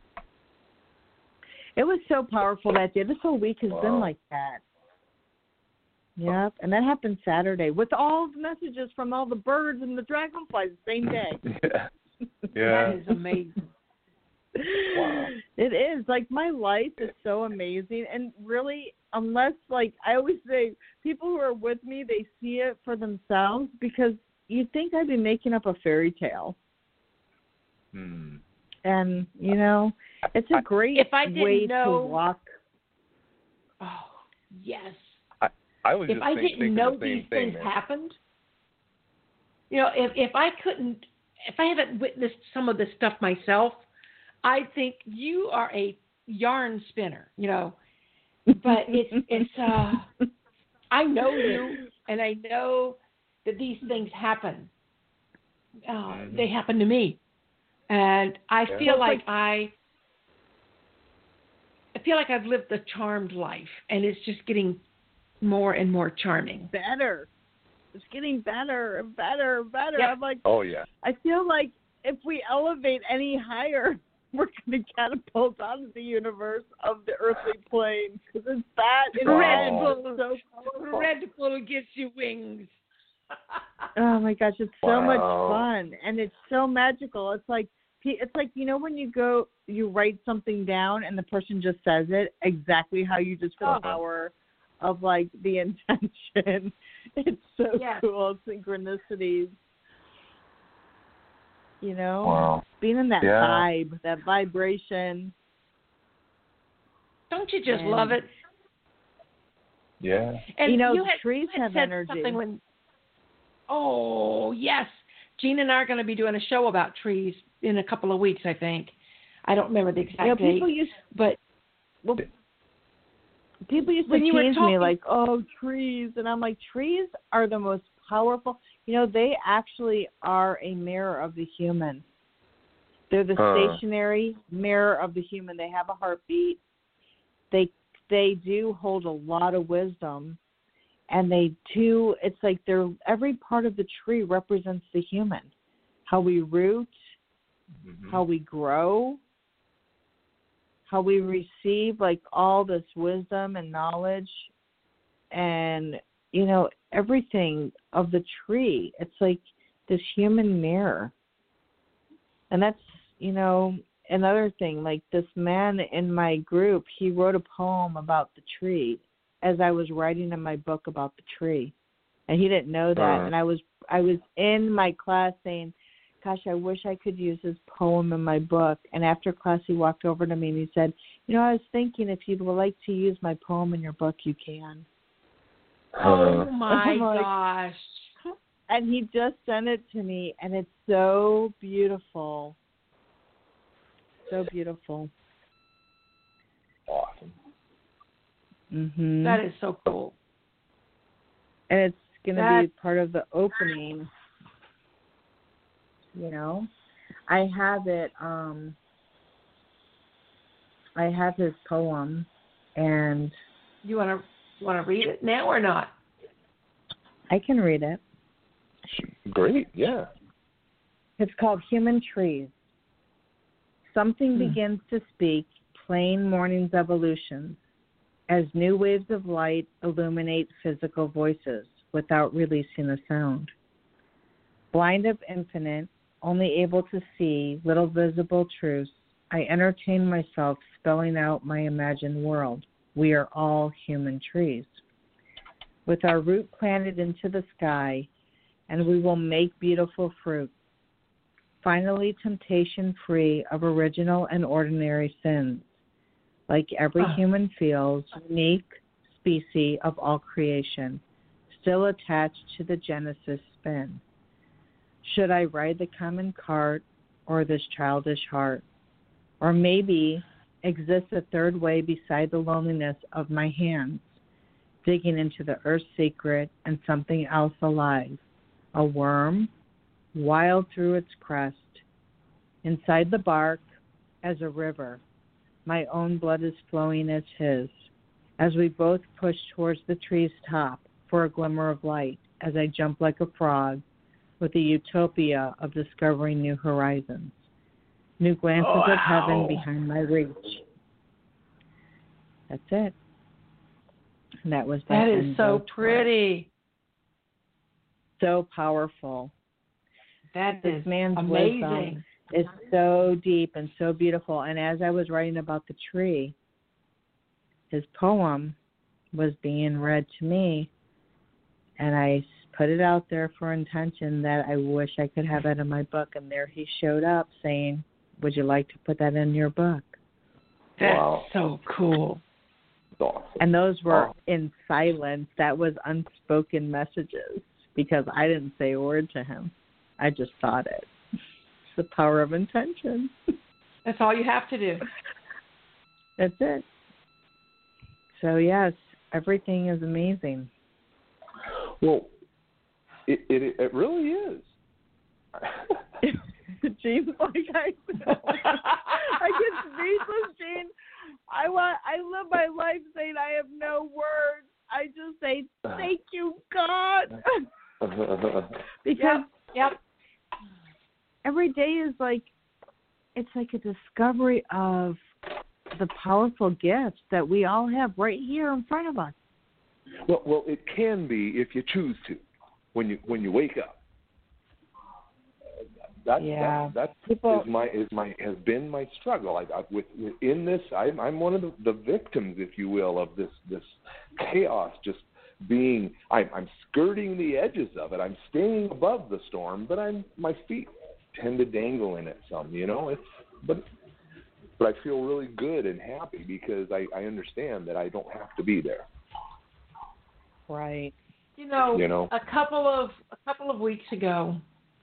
It was so powerful that day. This whole week has wow. been like that. Yep, and that happened Saturday with all the messages from all the birds and the dragonflies the same day. Yeah. Yeah. That is amazing. Wow. It is. Like, my life is so amazing. And really, unless, like, I always say, people who are with me, they see it for themselves, because you'd think I'd be making up a fairy tale. Hmm. And, you know, it's a great if I didn't way know, to walk. Oh, yes. I, I was if just I think, didn't know the same these thing, things man. happened, you know, if, if I couldn't, if I haven't witnessed some of this stuff myself, I think you are a yarn spinner, you know. But it's, it's uh, I know you, and I know that these things happen. uh, mm-hmm. they happen to me, and I yeah. feel like I, I feel like I've lived a charmed life, and it's just getting more and more charming. Better. It's getting better and better and better. Yep. I'm like, oh yeah. I feel like if we elevate any higher, we're going to catapult out of the universe of the earthly plane because it's that. It's Red wow. Bull, so powerful. Red Bull gives you wings. Oh my gosh, it's so wow. much fun and it's so magical. It's like it's like you know when you go you write something down and the person just says it exactly how you just feel the power of like the intention. It's so yes. cool. Synchronicities. You know, wow. being in that yeah. vibe, that vibration. Don't you just and, love it? Yeah. And you know, you had, trees you had have said energy. Something when, oh, yes. Gina and I are going to be doing a show about trees in a couple of weeks, I think. I don't remember the exact you know, date. people used, but well, people used to when you were tease talking, me like, oh, trees. And I'm like, trees are the most powerful. You know, they actually are a mirror of the human. They're the huh. stationary mirror of the human. They have a heartbeat. They they do hold a lot of wisdom. And they do, it's like they're, every part of the tree represents the human. How we root, mm-hmm. how we grow, how we receive like all this wisdom and knowledge and, you know, everything of the tree. It's like this human mirror. And that's, you know, another thing, like this man in my group, he wrote a poem about the tree as I was writing in my book about the tree. And he didn't know that. Uh-huh. And I was I was in my class saying, gosh, I wish I could use his poem in my book. And after class, he walked over to me and he said, you know, I was thinking if you'd like to use my poem in your book, you can. Oh, my like, gosh. And he just sent it to me, and it's so beautiful. So beautiful. Awesome. Mm-hmm. That is so cool. And it's going to that... be part of the opening. You know, I have it. Um, I have his poem, and you want to want to read it now or not? I can read it. Great, yeah. It's called Human Trees. Something hmm. begins to speak, plain morning's evolutions, as new waves of light illuminate physical voices without releasing a sound. Blind of infinite, only able to see little visible truths, I entertain myself spelling out my imagined world. We are all human trees. With our root planted into the sky, and we will make beautiful fruit. Finally, temptation-free of original and ordinary sins. Like every oh. human feels, unique species of all creation, still attached to the Genesis spin. Should I ride the common cart or this childish heart? Or maybe exist a third way beside the loneliness of my hands, digging into the earth's secret and something else alive, a worm, wild through its crest. Inside the bark, as a river, my own blood is flowing as his, as we both push towards the tree's top for a glimmer of light, as I jump like a frog with the utopia of discovering new horizons, new glances oh, of heaven wow. behind my reach. That's it. And that was that is so pretty. So powerful. That this is man's amazing. wisdom is so deep and so beautiful. And as I was writing about the tree, his poem was being read to me, and I put it out there for intention that I wish I could have that in my book. And there he showed up saying, would you like to put that in your book? That's wow. so cool. Awesome. And those were oh. in silence. That was unspoken messages because I didn't say a word to him. I just thought it. It's the power of intention. That's all you have to do. That's it. So, yes, everything is amazing. Well, it, it, it really is. Gene's like, I, I get speechless, Gene. I want, I live my life saying I have no words. I just say, thank you, God. Because yep, yep. every day is like, it's like a discovery of the powerful gifts that we all have right here in front of us. Well, well, it can be if you choose to, when you when you wake up. That, yeah. that, that People, is my is my has been my struggle. I, I, with in this, I'm I'm one of the, the victims, if you will, of this this chaos. Just being, I'm I'm skirting the edges of it. I'm staying above the storm, but I'm my feet tend to dangle in it some. You know, it's but but I feel really good and happy because I, I understand that I don't have to be there. Right. You know, you know, a couple of a couple of weeks ago,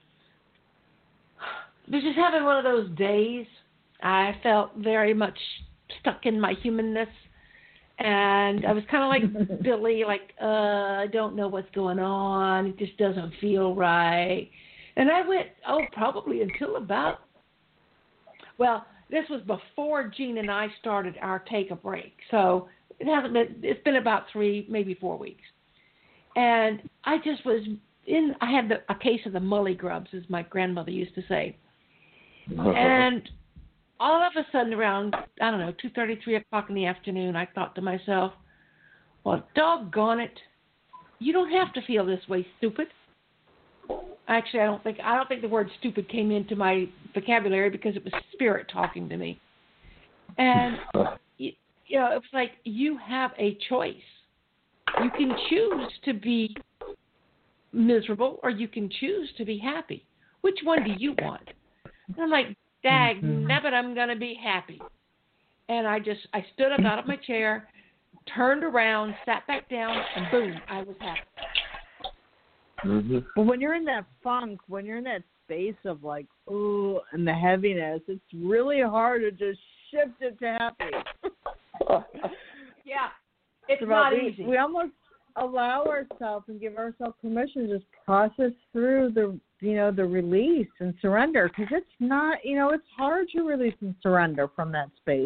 I was just having one of those days. I felt very much stuck in my humanness, and I was kind of like Billy, like uh, I don't know what's going on. It just doesn't feel right. And I went, oh, probably until about, well, this was before Gene and I started our take a break, so it hasn't been. It's been about three, maybe four weeks. And I just was in, I had the, a case of the mully grubs, as my grandmother used to say. And all of a sudden around, I don't know, two thirty, three o'clock in the afternoon, I thought to myself, well, doggone it, you don't have to feel this way, stupid. Actually, I don't think, I don't think the word stupid came into my vocabulary because it was spirit talking to me. And, you know, it was like, you have a choice. You can choose to be miserable or you can choose to be happy. Which one do you want? And I'm like, dag, mm-hmm. nabbit, I'm going to be happy. And I just, I stood up out of my chair, turned around, sat back down, and boom, I was happy. Mm-hmm. But when you're in that funk, when you're in that space of like, ooh, and the heaviness, it's really hard to just shift it to happy. Yeah. It's so not we, easy. We almost allow ourselves and give ourselves permission to just process through the, you know, the release and surrender, because it's not, you know, it's hard to release and surrender from that space.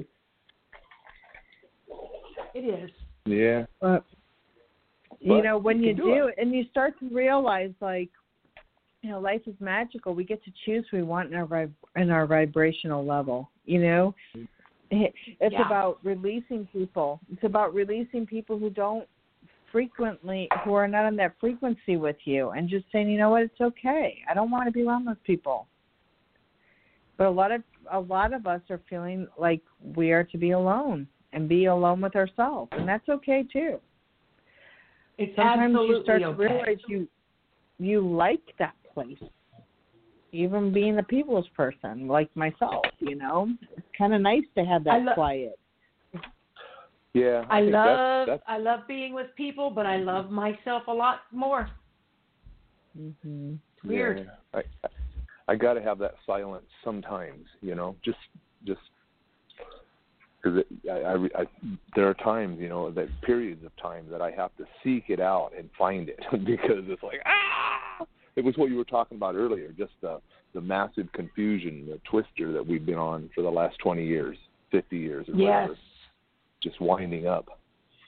It is. Yeah. But, you but know, when you you do, do it, and you start to realize, like, you know, life is magical. We get to choose who we want in our vib- in our vibrational level. You know. It's yeah. about releasing people. It's about releasing people who don't frequently, who are not on that frequency with you, and just saying, you know what, it's okay. I don't want to be around those people. But a lot of a lot of us are feeling like we are to be alone and be alone with ourselves, and that's okay too. It's Sometimes absolutely you start okay. to realize you you like that place. Even being a people's person like myself, you know, it's kind of nice to have that lo- quiet. Yeah, I, I love that's, that's... I love being with people, but I love myself a lot more. Mm-hmm. It's weird. Yeah, I I, I got to have that silence sometimes, you know, just just because I, I, I there are times, you know, that periods of time that I have to seek it out and find it because it's like ah. It was what you were talking about earlier, just the, the massive confusion, the twister that we've been on for the last twenty years, fifty years, or yes. whatever. Just winding up.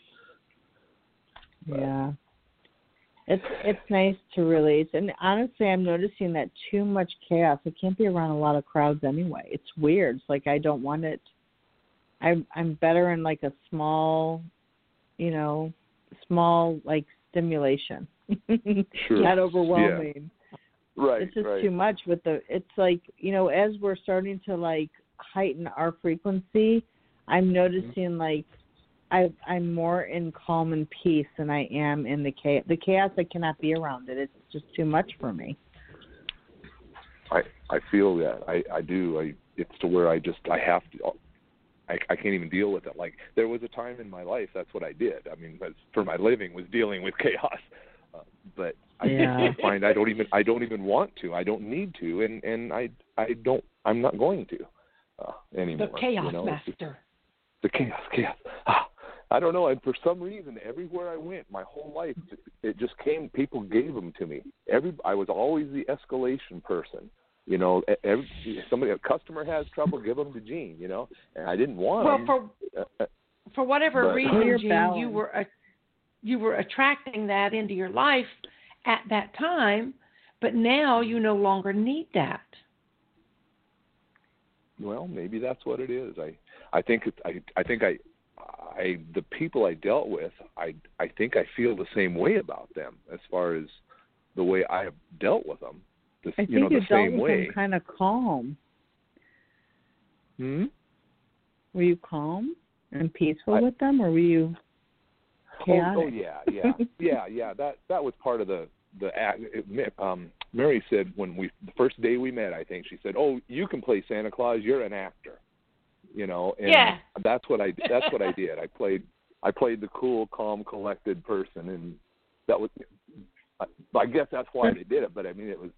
Yeah. It's it's nice to release. And honestly, I'm noticing that too much chaos. I can't be around a lot of crowds anyway. It's weird. It's like I don't want it. I'm, I'm better in like a small, you know, small like stimulation. Sure. Not overwhelming. Yeah. Right. It's just right. too much with the, it's like, you know, as we're starting to like heighten our frequency, I'm noticing mm-hmm. like I, I'm more in calm and peace than I am in the chaos. The chaos, I cannot be around it. It's just too much for me. I, I feel that. I, I do. I, it's to where I just, I have to, I, I can't even deal with it. Like there was a time in my life, that's what I did. I mean, for my living was dealing with chaos. Uh, but I yeah. find I don't even I don't even want to. I don't need to, and, and I I don't I'm not going to uh, anymore. The chaos you know? master. The chaos, chaos. Ah, I don't know. And for some reason, everywhere I went, my whole life, it just came. People gave them to me. Every I was always the escalation person. You know, every, somebody, a customer has trouble, give them to Gene. You know, and I didn't want well, them. for uh, for whatever but, reason, Gene, balance. you were uh, you were attracting that into your life at that time, but now you no longer need that. Well, maybe that's what it is. I I think it's, I I think I. I the people I dealt with, I I think I feel the same way about them as far as the way I have dealt with them. The, I think you know, you the dealt same with way. them kind of calm. Hmm. Were you calm and peaceful I, with them, or were you chaotic? Oh, oh yeah, yeah, yeah, yeah. That that was part of the the act. It, um, Mary said when we the first day we met, I think she said, "Oh, you can play Santa Claus. You're an actor." You know, and yeah. that's what I that's what I did. I played I played the cool, calm, collected person, and that was. I, I guess that's why they did it. But I mean, it was.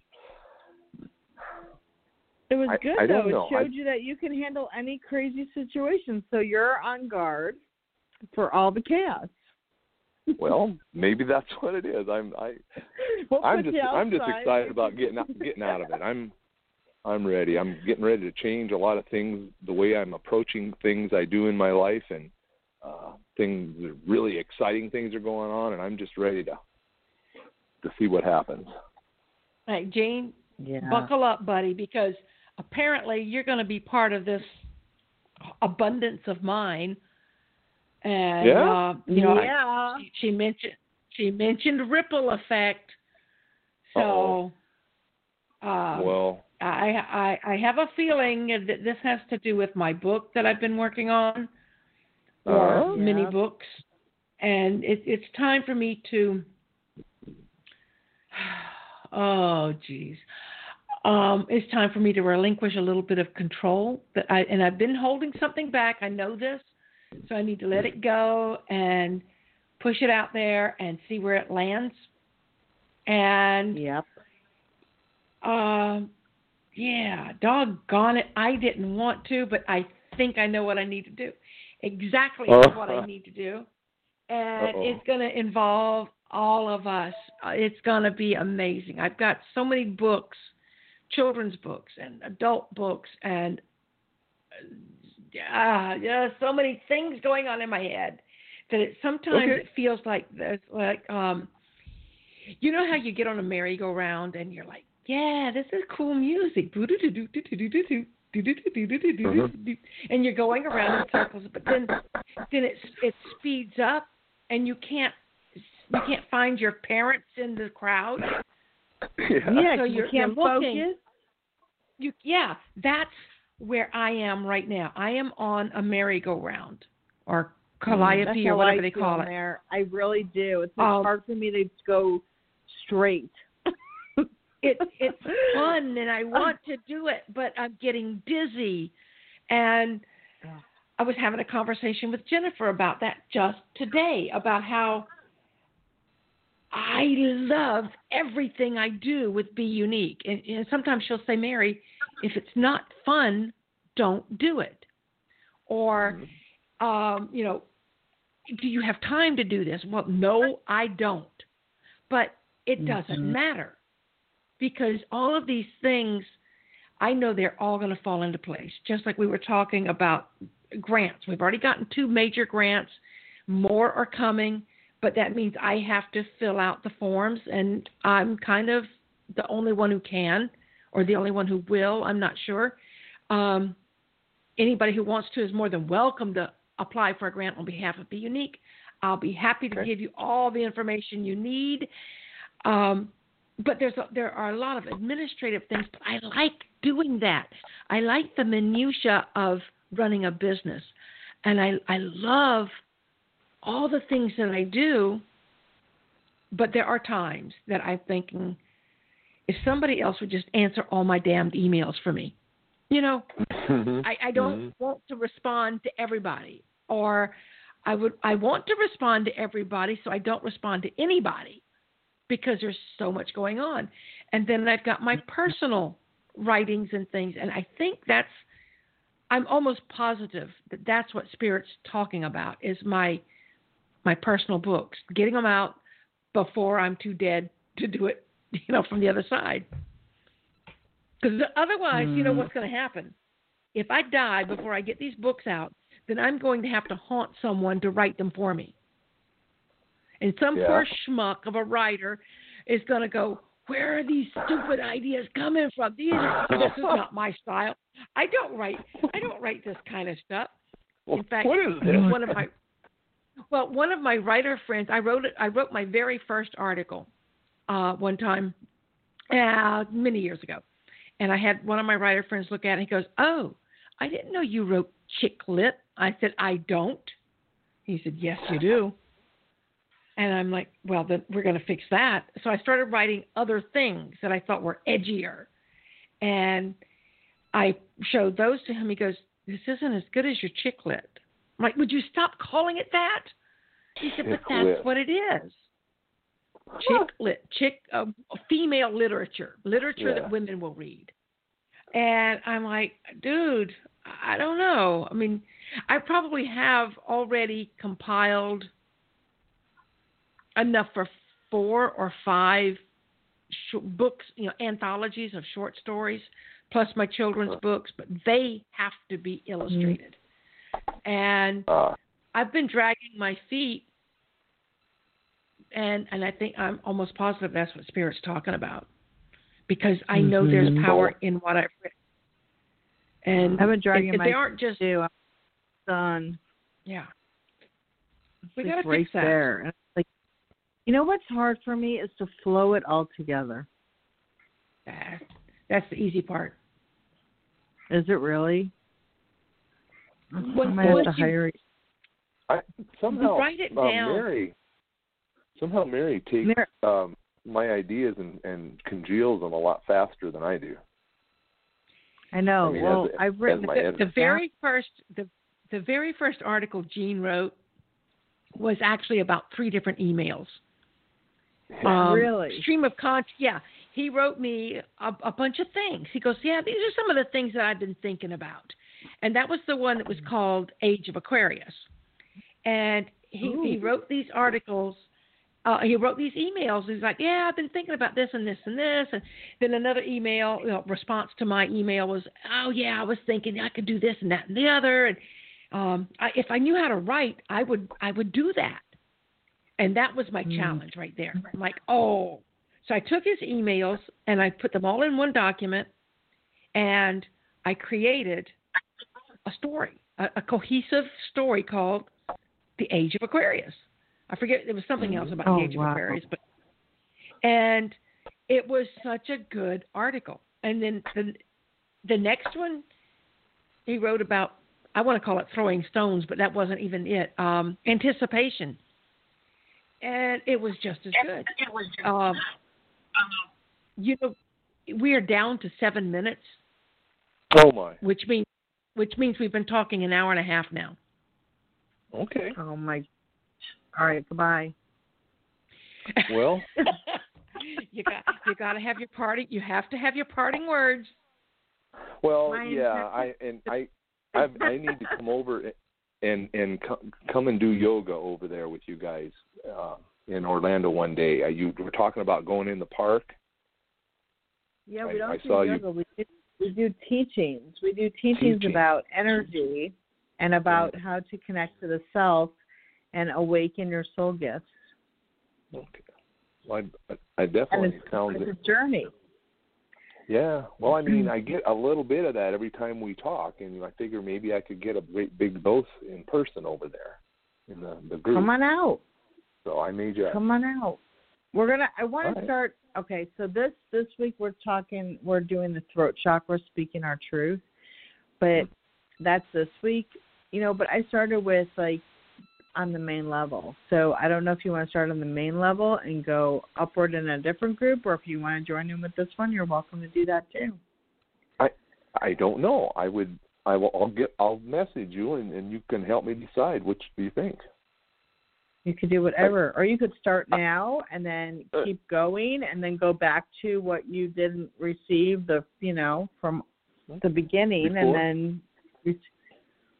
It was I, good I though. don't know. It showed I, you that you can handle any crazy situation, so you're on guard for all the chaos. Well, maybe that's what it is. I'm I. We'll I'm put just you I'm just outside. excited about getting out, getting out of it. I'm. I'm ready. I'm getting ready to change a lot of things, the way I'm approaching things I do in my life, and uh, things, really exciting things are going on, and I'm just ready to to see what happens. Hey, Gene, Yeah. buckle up, buddy, because apparently you're going to be part of this abundance of mine. And Yeah? uh, you know, Yeah. I, she, she mentioned she mentioned ripple effect. So, uh, well. I, I I have a feeling that this has to do with my book that I've been working on, or Uh-huh. many Yeah. books, and it, it's time for me to. Oh, geez, um, it's time for me to relinquish a little bit of control. That I and I've been holding something back. I know this, so I need to let it go and push it out there and see where it lands. And Yep. um. Yeah, doggone it. I didn't want to, but I think I know what I need to do. Exactly Oh. what I need to do. And Uh-oh. it's going to involve all of us. Uh, It's going to be amazing. I've got so many books, children's books and adult books, and uh, yeah, so many things going on in my head that it sometimes Okay. it feels like there's like um, you know how you get on a merry-go-round and you're like, yeah, this is cool music. And you're going around in circles, but then then it it speeds up, and you can't you can't find your parents in the crowd. Yeah. Yeah, So you you're, can't you're looking. focus. You yeah, that's where I am right now. I am on a merry-go-round or calliope That's or how whatever I they feel call it. there. I really do. It's like Um, hard for me to go straight. It, it's fun, and I want to do it, but I'm getting dizzy. And I was having a conversation with Jennifer about that just today, about how I love everything I do with Be Unique. And, and sometimes she'll say, Mary, if it's not fun, don't do it. Or, um, you know, do you have time to do this? Well, no, I don't. But it doesn't Mm-hmm. matter. Because all of these things, I know they're all going to fall into place. Just like we were talking about grants. We've already gotten two major grants. More are coming, but that means I have to fill out the forms, and I'm kind of the only one who can, or the only one who will. I'm not sure. Um, anybody who wants to is more than welcome to apply for a grant on behalf of Be Unique. I'll be happy to Okay. give you all the information you need. Um, But there's a, there are a lot of administrative things, but I like doing that. I like the minutia of running a business, and I I love all the things that I do. But there are times that I'm thinking, if somebody else would just answer all my damned emails for me, you know, Mhm. I, I don't Mhm. want to respond to everybody, or I would I want to respond to everybody, so I don't respond to anybody. Because there's so much going on. And then I've got my personal writings and things. And I think that's, I'm almost positive that that's what Spirit's talking about, is my my personal books, getting them out before I'm too dead to do it, you know, from the other side. Because otherwise, mm. you know what's going to happen? If I die before I get these books out, then I'm going to have to haunt someone to write them for me. And some yeah. poor schmuck of a writer is going to go, where are these stupid ideas coming from? These are, this is not my style. I don't write. I don't write this kind of stuff. In fact, what is this? one of my well, one of my writer friends, I wrote it. I wrote my very first article uh, one time, uh, many years ago, and I had one of my writer friends look at it. And he goes, "Oh, I didn't know you wrote chick lit." I said, "I don't." He said, "Yes, you do." And I'm like, well, then we're going to fix that. So I started writing other things that I thought were edgier. And I showed those to him. He goes, this isn't as good as your chick lit. I'm like, would you stop calling it that? He said, but that's what it is. Chick lit, chick, uh, female literature, literature yeah. that women will read. And I'm like, dude, I don't know. I mean, I probably have already compiled enough for four or five sh- books, you know, anthologies of short stories, plus my children's books, but they have to be illustrated. Mm-hmm. And uh. I've been dragging my feet, and and I think I'm almost positive that's what Spirit's talking about, because I know mm-hmm. there's power in what I've written. And I've been dragging it, my they aren't just too. Son. Yeah. It's We like got to right fix that. there. And it's like, you know what's hard for me is to flow it all together. Uh, that's the easy part. Is it really? When, I might have to you, hire you. I, somehow, write it uh, down. Mary, somehow Mary takes Mary. Um, my ideas and, and congeals them a lot faster than I do. I know. I mean, well, as, I've written the, the very first the the very first article Gene wrote was actually about three different emails. Um, really? Stream of conscious. Yeah, he wrote me a, a bunch of things. He goes, yeah, these are some of the things that I've been thinking about, and that was the one that was called Age of Aquarius. And he, he wrote these articles. Uh, he wrote these emails. He's like, yeah, I've been thinking about this and this and this. And then another email, you know, response to my email was, oh, yeah, I was thinking I could do this and that and the other. And um, I, if I knew how to write, I would I would do that. And that was my mm. challenge right there. I'm like, oh. So I took his emails and I put them all in one document, and I created a story, a, a cohesive story called The Age of Aquarius. I forget, there was something else about oh, the Age wow. of Aquarius, but and it was such a good article. And then the the next one he wrote about, I want to call it throwing stones, but that wasn't even it. Um, anticipation, and it was just as good. Um, you know, we are down to seven minutes. Oh my! Which means which means we've been talking an hour and a half now. Okay. Oh my. All right, goodbye. Well, you got you got to have your party. You have to have your parting words. Well, Mine yeah, I and I, I, I need to come over and and come and do yoga over there with you guys uh, in Orlando one day. You were talking about going in the park. Yeah, we don't I, I do saw yoga. You. We do, we do teachings. We do teachings Teaching. about energy and about how to connect to the self and awaken your soul gifts. Okay. Well, I, I definitely and it's, sounds it's a journey. Yeah. Well, I mean, I get a little bit of that every time we talk, and I figure maybe I could get a great big dose in person over there in the, the group. Come on out. So I made you. Come on out. We're gonna. I want All to right. start. Okay, so this this week we're talking. We're doing the throat chakra, speaking our truth, but mm-hmm. that's this week. You know, but I started with like. on the main level. So I don't know if you want to start on the main level and go upward in a different group, or if you want to join in with this one, you're welcome to do that too. I I don't know. I would I will I'll get I'll message you and, and you can help me decide which do you think. You could do whatever. I, or you could start now and then uh, keep going and then go back to what you didn't receive the you know, from the beginning before? and then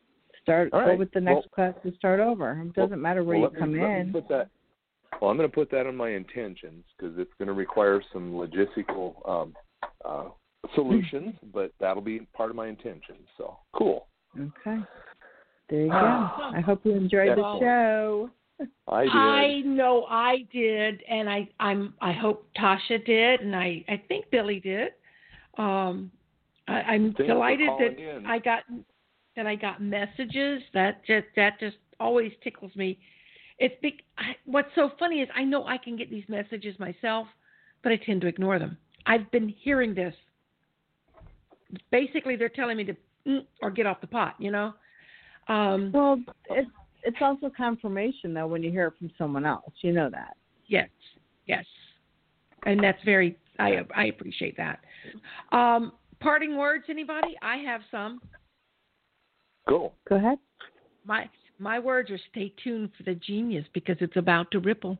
start All go right. with the next Well, class and start over. It doesn't well, matter where well, you let come me, let in. Me put that, well, I'm going to put that on my intentions because it's going to require some logistical um, uh, solutions, but that'll be part of my intentions. So cool. Okay. There you go. I hope you enjoyed Excellent. the show. I did. I know I did, and I I'm I hope Tasha did, and I I think Billy did. Um, I, I'm Thanks for delighted calling that in. I got that I got messages. That just that just always tickles me. It's big. I, what's so funny is I know I can get these messages myself, but I tend to ignore them. I've been hearing this. Basically, they're telling me to mm, or get off the pot. You know. Um, Well, it's it's also confirmation though when you hear it from someone else. You know that. Yes, yes, and that's very. I I appreciate that. Um, parting words, anybody? I have some. Go. Go ahead. My my words are stay tuned for the genius because it's about to ripple.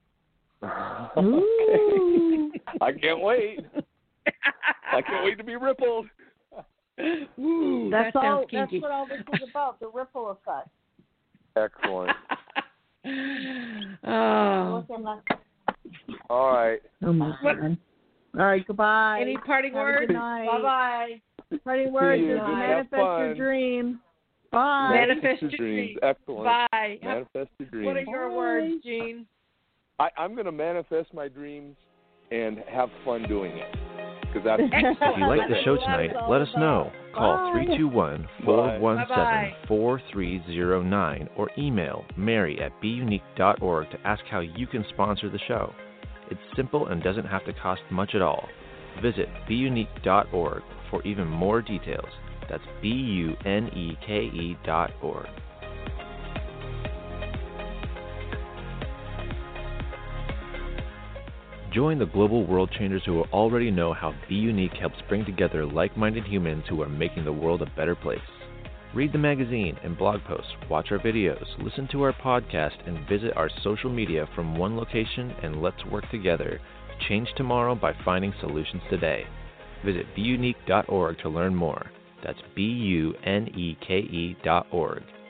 Ooh. I can't wait. I can't wait to be rippled. Ooh, That's that all. sounds That's kinky. what all this is about. The ripple effect. Excellent. Oh. All right. Oh my God. All right. Goodbye. Any parting Have a words? good night. Bye bye. Parting words you. is Just have manifest your fun. dream. Bye. Manifest your your dreams. dreams. Excellent. Bye. Manifest your dreams. What are your Bye. words, Gene? I, I'm going to manifest my dreams and have fun doing it. Because that's If you like the show tonight, let us know. Call three two one, four one seven, four three zero nine or email mary at be unique dot org to ask how you can sponsor the show. It's simple and doesn't have to cost much at all. Visit be unique dot org for even more details. That's B U N E K E dot org. Join the global world changers who already know how Be Unique helps bring together like-minded humans who are making the world a better place. Read the magazine and blog posts, watch our videos, listen to our podcast, and visit our social media from one location, and let's work together to change tomorrow by finding solutions today. Visit be unique dot org to learn more. That's B U N E K E dot org.